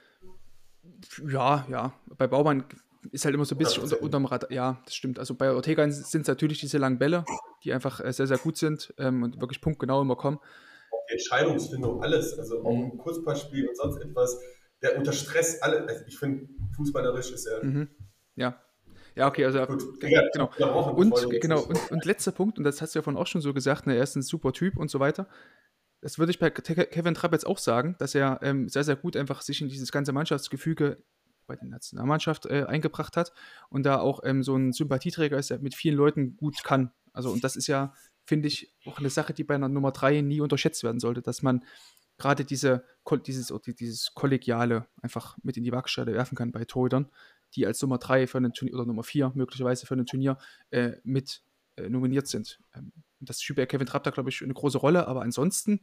ja, ja, bei Baumann ist halt immer so ein bisschen unter, hundertprozentig. unterm Radar. Ja, das stimmt. Also bei Ortega sind es natürlich diese langen Bälle, die einfach äh, sehr, sehr gut sind ähm, und wirklich punktgenau immer kommen. Entscheidungsfindung, alles. Also auch Mhm. im Kurzpassspiel und sonst etwas. Der unter Stress alle. Also ich finde, fußballerisch ist er. Mhm. Ja. Ja, okay, also Gut, ge- ja, genau. unterbrochen, Und bevor du jetzt genau, nicht- und, und letzter Punkt, und das hast du ja vorhin auch schon so gesagt, ne, er ist ein super Typ und so weiter. Das würde ich bei Ke- Kevin Trapp jetzt auch sagen, dass er ähm, sehr, sehr gut einfach sich in dieses ganze Mannschaftsgefüge bei der Nationalmannschaft äh, eingebracht hat und da auch ähm, so ein Sympathieträger ist, der mit vielen Leuten gut kann. Also, und das ist ja, finde ich, auch eine Sache, die bei einer Nummer drei nie unterschätzt werden sollte, dass man gerade diese, ko- dieses, dieses Kollegiale einfach mit in die Waagschale werfen kann bei Torhütern. die als Nummer drei für ein Turnier oder Nummer vier möglicherweise für ein Turnier äh, mit äh, nominiert sind. Ähm, das spielt bei Kevin Trapp da, glaube ich, eine große Rolle, aber ansonsten,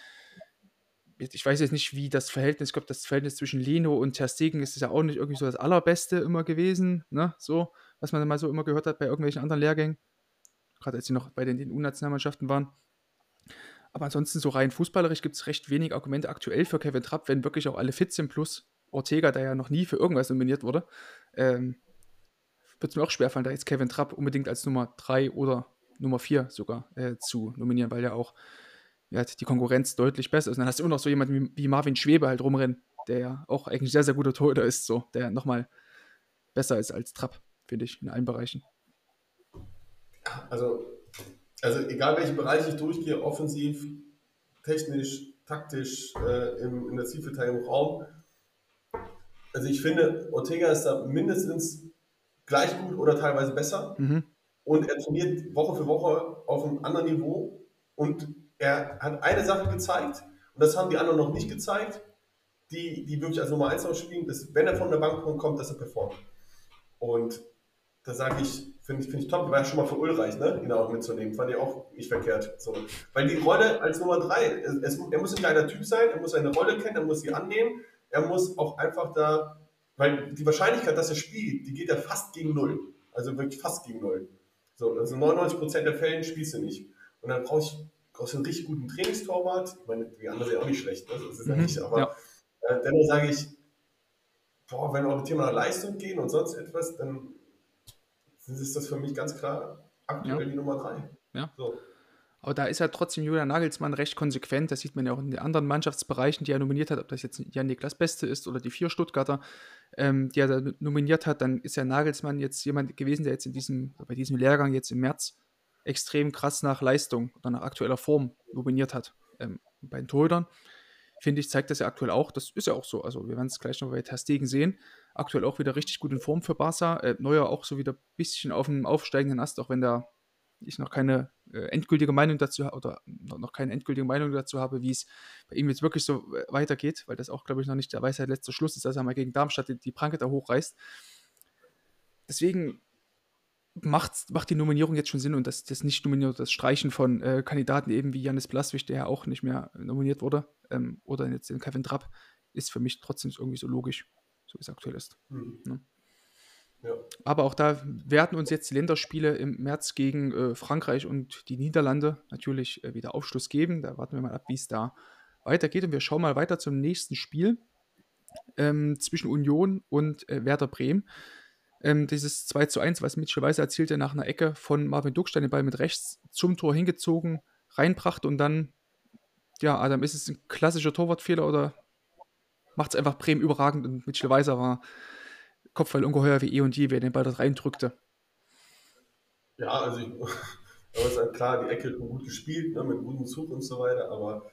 ich weiß jetzt nicht, wie das Verhältnis, ich glaube, das Verhältnis zwischen Leno und Ter Stegen ist ja auch nicht irgendwie so das Allerbeste immer gewesen, ne? So, was man dann mal so immer gehört hat bei irgendwelchen anderen Lehrgängen, gerade als sie noch bei den, den U-Nationalmannschaften waren. Aber ansonsten so rein fußballerisch gibt es recht wenig Argumente aktuell für Kevin Trapp, wenn wirklich auch alle fit sind, plus Ortega, der ja noch nie für irgendwas nominiert wurde, ähm, wird es mir auch schwerfallen, da jetzt Kevin Trapp unbedingt als Nummer drei oder Nummer vier sogar äh, zu nominieren, weil ja auch ja, die Konkurrenz deutlich besser ist. Und dann hast du immer noch so jemanden wie, wie Marvin Schwebe halt rumrennen, der ja auch eigentlich sehr, sehr guter Torhüter ist, so, der nochmal besser ist als Trapp, finde ich, in allen Bereichen. Also, also egal welchen Bereich ich durchgehe, offensiv, technisch, taktisch, äh, im, in der Zielverteilung im Raum. Also ich finde, Ortega ist da mindestens gleich gut oder teilweise besser. Mhm. Und er trainiert Woche für Woche auf einem anderen Niveau. Und er hat eine Sache gezeigt, und das haben die anderen noch nicht gezeigt, die, die wirklich als Nummer eins ausspielen, dass wenn er von der Bank kommt, dass er performt. Und da sage ich, finde ich, find ich top. War ja schon mal für Ulreich, ne? ihn auch mitzunehmen. Fand ich auch nicht verkehrt. So. Weil die Rolle als Nummer drei, es, er muss ein kleiner Typ sein, er muss seine Rolle kennen, er muss sie annehmen, er muss auch einfach da, weil die Wahrscheinlichkeit, dass er spielt, die geht ja fast gegen null. Also wirklich fast gegen null. So, also neunundneunzig Prozent der Fällen spielst du nicht. Und dann brauche ich, brauchst du einen richtig guten Trainingstorwart. Ich meine, die anderen sind auch nicht schlecht, ne? Das ist ja nicht, aber Ja. äh, dennoch sage ich, boah, wenn wir auf das Thema Leistung gehen und sonst etwas, dann ist das für mich ganz klar aktuell Ja. die Nummer drei. Ja. So. Aber da ist ja trotzdem Julian Nagelsmann recht konsequent. Das sieht man ja auch in den anderen Mannschaftsbereichen, die er nominiert hat, ob das jetzt Jan-Niklas Beste ist oder die vier Stuttgarter, ähm, die er da nominiert hat. Dann ist ja Nagelsmann jetzt jemand gewesen, der jetzt in diesem, bei diesem Lehrgang jetzt im März extrem krass nach Leistung oder nach aktueller Form nominiert hat. Ähm, bei den Torhütern, finde ich, zeigt das ja aktuell auch. Das ist ja auch so. Also wir werden es gleich noch bei Ter Stegen sehen. Aktuell auch wieder richtig gut in Form für Barca. Äh, Neuer auch so wieder ein bisschen auf dem aufsteigenden Ast, auch wenn da ich noch keine äh, endgültige Meinung dazu habe oder noch keine endgültige Meinung dazu habe, wie es bei ihm jetzt wirklich so äh, weitergeht, weil das auch, glaube ich, noch nicht der Weisheit letzter Schluss ist, dass er mal gegen Darmstadt die, die Pranke da hochreißt. Deswegen macht, macht die Nominierung jetzt schon Sinn und das, das nicht nominiert, das Streichen von äh, Kandidaten eben wie Janis Blaswig, der ja auch nicht mehr nominiert wurde, ähm, oder jetzt den Kevin Trapp, ist für mich trotzdem irgendwie so logisch, so wie es aktuell ist. Mhm. Ne? Ja. Aber auch da werden uns jetzt die Länderspiele im März gegen äh, Frankreich und die Niederlande natürlich äh, wieder Aufschluss geben. Da warten wir mal ab, wie es da weitergeht. Und wir schauen mal weiter zum nächsten Spiel ähm, zwischen Union und äh, Werder Bremen. Ähm, dieses zwei zu eins, was Mitchell Weiser erzielte, nach einer Ecke von Marvin Dukstein, den Ball mit rechts zum Tor hingezogen, reinbrachte und dann, ja, Adam, ist es ein klassischer Torwartfehler oder macht es einfach Bremen überragend und Mitchell Weiser war Kopfball ungeheuer wie eh und je, wer den Ball dort reindrückte. Ja, also ich, aber es ist klar, die Ecke ist gut gespielt, ne, mit gutem Zug und so weiter, aber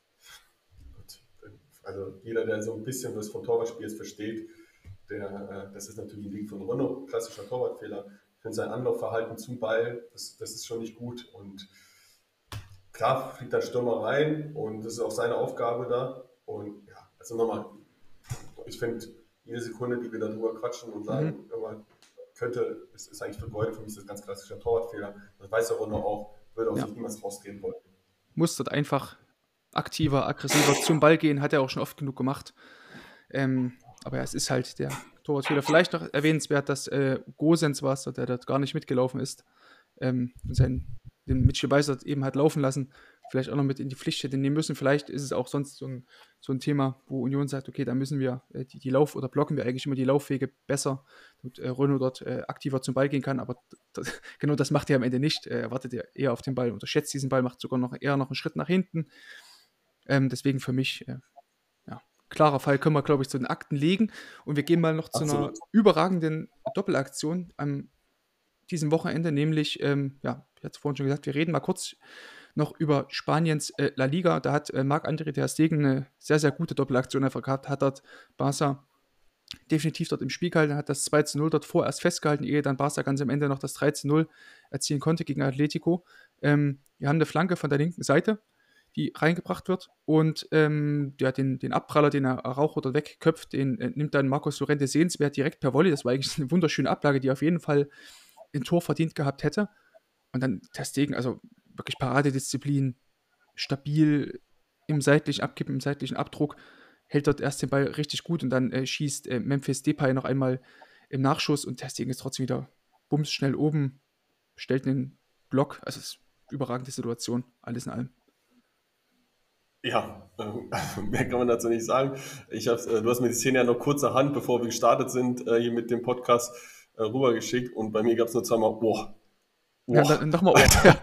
also jeder, der so ein bisschen was vom Torwartspiel versteht, der, das ist natürlich ein Ding von Renault, klassischer Torwartfehler. Ich finde sein Anlaufverhalten zum Ball, das, das ist schon nicht gut und klar fliegt der Stürmer rein und das ist auch seine Aufgabe da und ja, also nochmal, ich finde, jede Sekunde, die wir darüber quatschen und sagen, mhm. könnte, es ist eigentlich vergeudet, für mich ist das ganz klassischer Torwartfehler. Das weiß der Runde auch, würde auch ja. sich niemals rausgehen wollen. Muss dort einfach aktiver, aggressiver zum Ball gehen, hat er auch schon oft genug gemacht. Ähm, aber ja, es ist halt der Torwartfehler. Vielleicht noch erwähnenswert, dass äh, Gosens war es, der dort gar nicht mitgelaufen ist, ähm, und seinen, den Mitchell Weiser eben hat laufen lassen, vielleicht auch noch mit in die Pflicht hätte nehmen müssen. Vielleicht ist es auch sonst so ein, so ein Thema, wo Union sagt, okay, da müssen wir äh, die, die Lauf- oder blocken wir eigentlich immer die Laufwege besser, damit äh, Renault dort äh, aktiver zum Ball gehen kann, aber das, genau das macht er am Ende nicht. Er wartet ja eher auf den Ball, unterschätzt diesen Ball, macht sogar noch eher noch einen Schritt nach hinten. Ähm, deswegen für mich, äh, ja, klarer Fall, können wir, glaube ich, zu den Akten legen. Und wir gehen mal noch Absolut. zu einer überragenden Doppelaktion am diesem Wochenende, nämlich, ähm, ja, ich hatte es vorhin schon gesagt, wir reden mal kurz noch über Spaniens äh, La Liga. Da hat äh, Marc-André ter Stegen eine sehr, sehr gute Doppelaktion einfach gehabt, hat dort Barca definitiv dort im Spiel gehalten, hat das zwei zu null dort vorerst festgehalten, ehe dann Barca ganz am Ende noch das drei zu null erzielen konnte gegen Atletico. Ähm, wir haben eine Flanke von der linken Seite, die reingebracht wird. Und ähm, ja, den, den Abpraller, den er Araujo oder wegköpft, den äh, nimmt dann Marcos Llorente sehenswert direkt per Volley. Das war eigentlich eine wunderschöne Ablage, die auf jeden Fall ein Tor verdient gehabt hätte. Und dann Ter Stegen, also wirklich Paradedisziplin, stabil im seitlichen Abkippen, im seitlichen Abdruck, hält dort erst den Ball richtig gut und dann äh, schießt äh, Memphis Depay noch einmal im Nachschuss und Ter Stegen ist trotzdem wieder bums schnell oben, stellt einen Block. Also es ist eine überragende Situation, alles in allem. Ja, äh, mehr kann man dazu nicht sagen. Ich hab's, äh, du hast mir die Szene ja noch kurzerhand, bevor wir gestartet sind, äh, hier mit dem Podcast äh, rübergeschickt und bei mir gab es nur zweimal, boah. boah. Ja, dann nochmal, oh. Ja.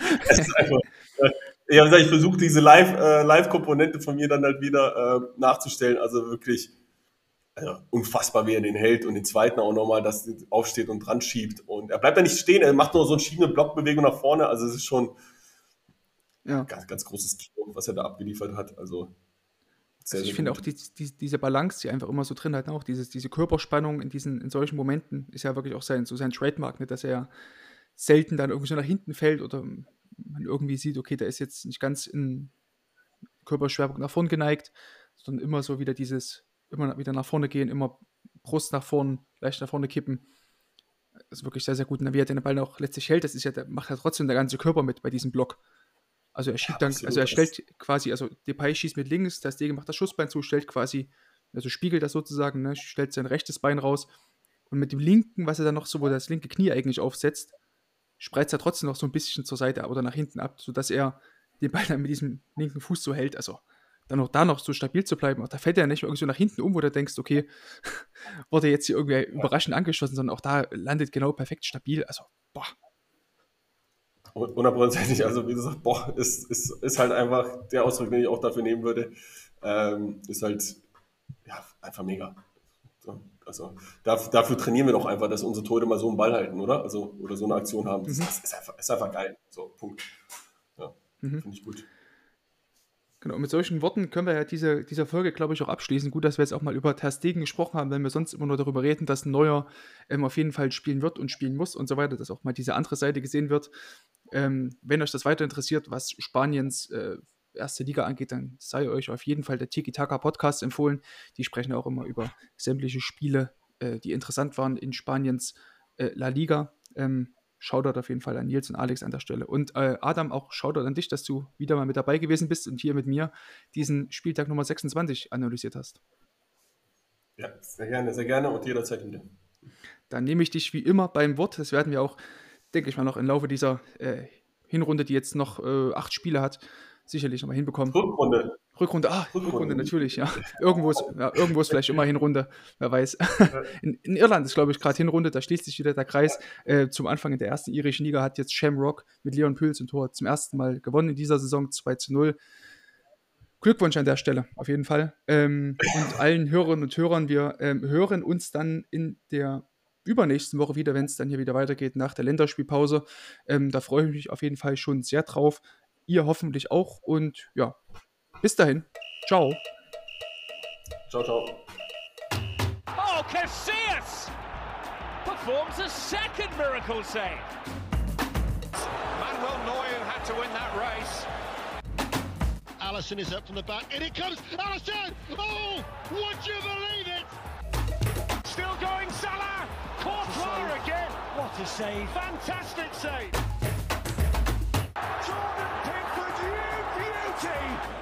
Ich habe gesagt, ich versuche diese Live, äh, Live-Komponente von mir dann halt wieder äh, nachzustellen. Also wirklich also unfassbar, wie er den hält und den zweiten auch nochmal, dass er aufsteht und dran schiebt. Und er bleibt da nicht stehen, er macht nur so eine schiebende Blockbewegung nach vorne. Also es ist schon ja. ganz, ganz großes Kino, was er da abgeliefert hat. Also, sehr, also ich sehr finde gut. auch die, die, diese Balance, die einfach immer so drin hat, auch dieses, diese Körperspannung in diesen in solchen Momenten ist ja wirklich auch sein, so sein Trademark, ne, dass er selten dann irgendwie so nach hinten fällt oder man irgendwie sieht, okay, der ist jetzt nicht ganz in Körperschwerpunkt nach vorn geneigt, sondern immer so wieder dieses, immer wieder nach vorne gehen, immer Brust nach vorn, leicht nach vorne kippen. Das ist wirklich sehr, sehr gut. Und wie er den Ball auch letztlich hält, das ist ja, der macht ja trotzdem der ganze Körper mit bei diesem Block. Also er schiebt ja, dann, absolut. Also er stellt quasi, also Depay schießt mit links, Ter Stegen macht das Schussbein zu, stellt quasi, also spiegelt das sozusagen, ne, stellt sein rechtes Bein raus und mit dem linken, was er dann noch so, wo er das linke Knie eigentlich aufsetzt, spreizt er trotzdem noch so ein bisschen zur Seite oder nach hinten ab, sodass er den Ball dann mit diesem linken Fuß so hält. Also dann noch da noch so stabil zu bleiben. Auch da fällt er nicht irgendwie so nach hinten um, wo du denkst, okay, wurde jetzt hier irgendwie überraschend angeschossen, sondern auch da landet genau perfekt stabil. Also, boah. Hundertprozentig, also wie gesagt, boah, ist, ist, ist halt einfach der Ausdruck, den ich auch dafür nehmen würde, ähm, ist halt, ja, einfach mega. So, also dafür, dafür trainieren wir doch einfach, dass unsere Tore mal so einen Ball halten, oder? Also, oder so eine Aktion haben. Das, mhm. das ist, einfach, ist einfach geil. So, Punkt. Ja, mhm. Finde ich gut. Genau, mit solchen Worten können wir ja diese, diese Folge, glaube ich, auch abschließen. Gut, dass wir jetzt auch mal über Ter Stegen gesprochen haben, wenn wir sonst immer nur darüber reden, dass ein Neuer ähm, auf jeden Fall spielen wird und spielen muss und so weiter, dass auch mal diese andere Seite gesehen wird. Ähm, wenn euch das weiter interessiert, was Spaniens äh, erste Liga angeht, dann sei euch auf jeden Fall der Tiki-Taka-Podcast empfohlen. Die sprechen auch immer über sämtliche Spiele, äh, die interessant waren in Spaniens äh, La Liga. Ähm, Shoutout auf jeden Fall an Nils und Alex an der Stelle. Und äh, Adam, auch Shoutout an dich, dass du wieder mal mit dabei gewesen bist und hier mit mir diesen Spieltag Nummer sechsundzwanzig analysiert hast. Ja, sehr gerne, sehr gerne und jederzeit wieder. Dann nehme ich dich wie immer beim Wort. Das werden wir auch, denke ich mal, noch im Laufe dieser äh, Hinrunde, die jetzt noch äh, acht Spiele hat, sicherlich nochmal hinbekommen. Rückrunde. Rückrunde, ah, Rückrunde, Rückrunde natürlich, ja. Irgendwo ist, ja, irgendwo ist vielleicht immer Hinrunde, wer weiß. In, in Irland ist, glaube ich, gerade Hinrunde, da schließt sich wieder der Kreis. Äh, zum Anfang in der ersten irischen Liga hat jetzt Shamrock mit Leon Püls im Tor zum ersten Mal gewonnen in dieser Saison, zwei zu null. Glückwunsch an der Stelle, auf jeden Fall. Ähm, und allen Hörerinnen und Hörern, wir ähm, hören uns dann in der übernächsten Woche wieder, wenn es dann hier wieder weitergeht nach der Länderspielpause. Ähm, da freue ich mich auf jeden Fall schon sehr drauf. Ihr hoffentlich auch und ja, bis dahin. Ciao. Ciao, ciao. Oh, Casillas performs a second miracle save. Manuel Neuer had to win that race. Alisson is up from the back, and it comes, Alisson! Oh, would you believe it? Still going, Salah! Courtois again! What a save! Fantastic save! Jordan Pickford, you beauty!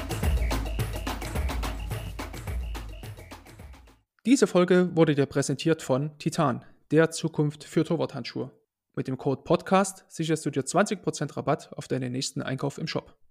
Diese Folge wurde dir präsentiert von Titan, der Zukunft für Torwarthandschuhe. Mit dem Code Podcast sicherst du dir zwanzig Prozent Rabatt auf deinen nächsten Einkauf im Shop.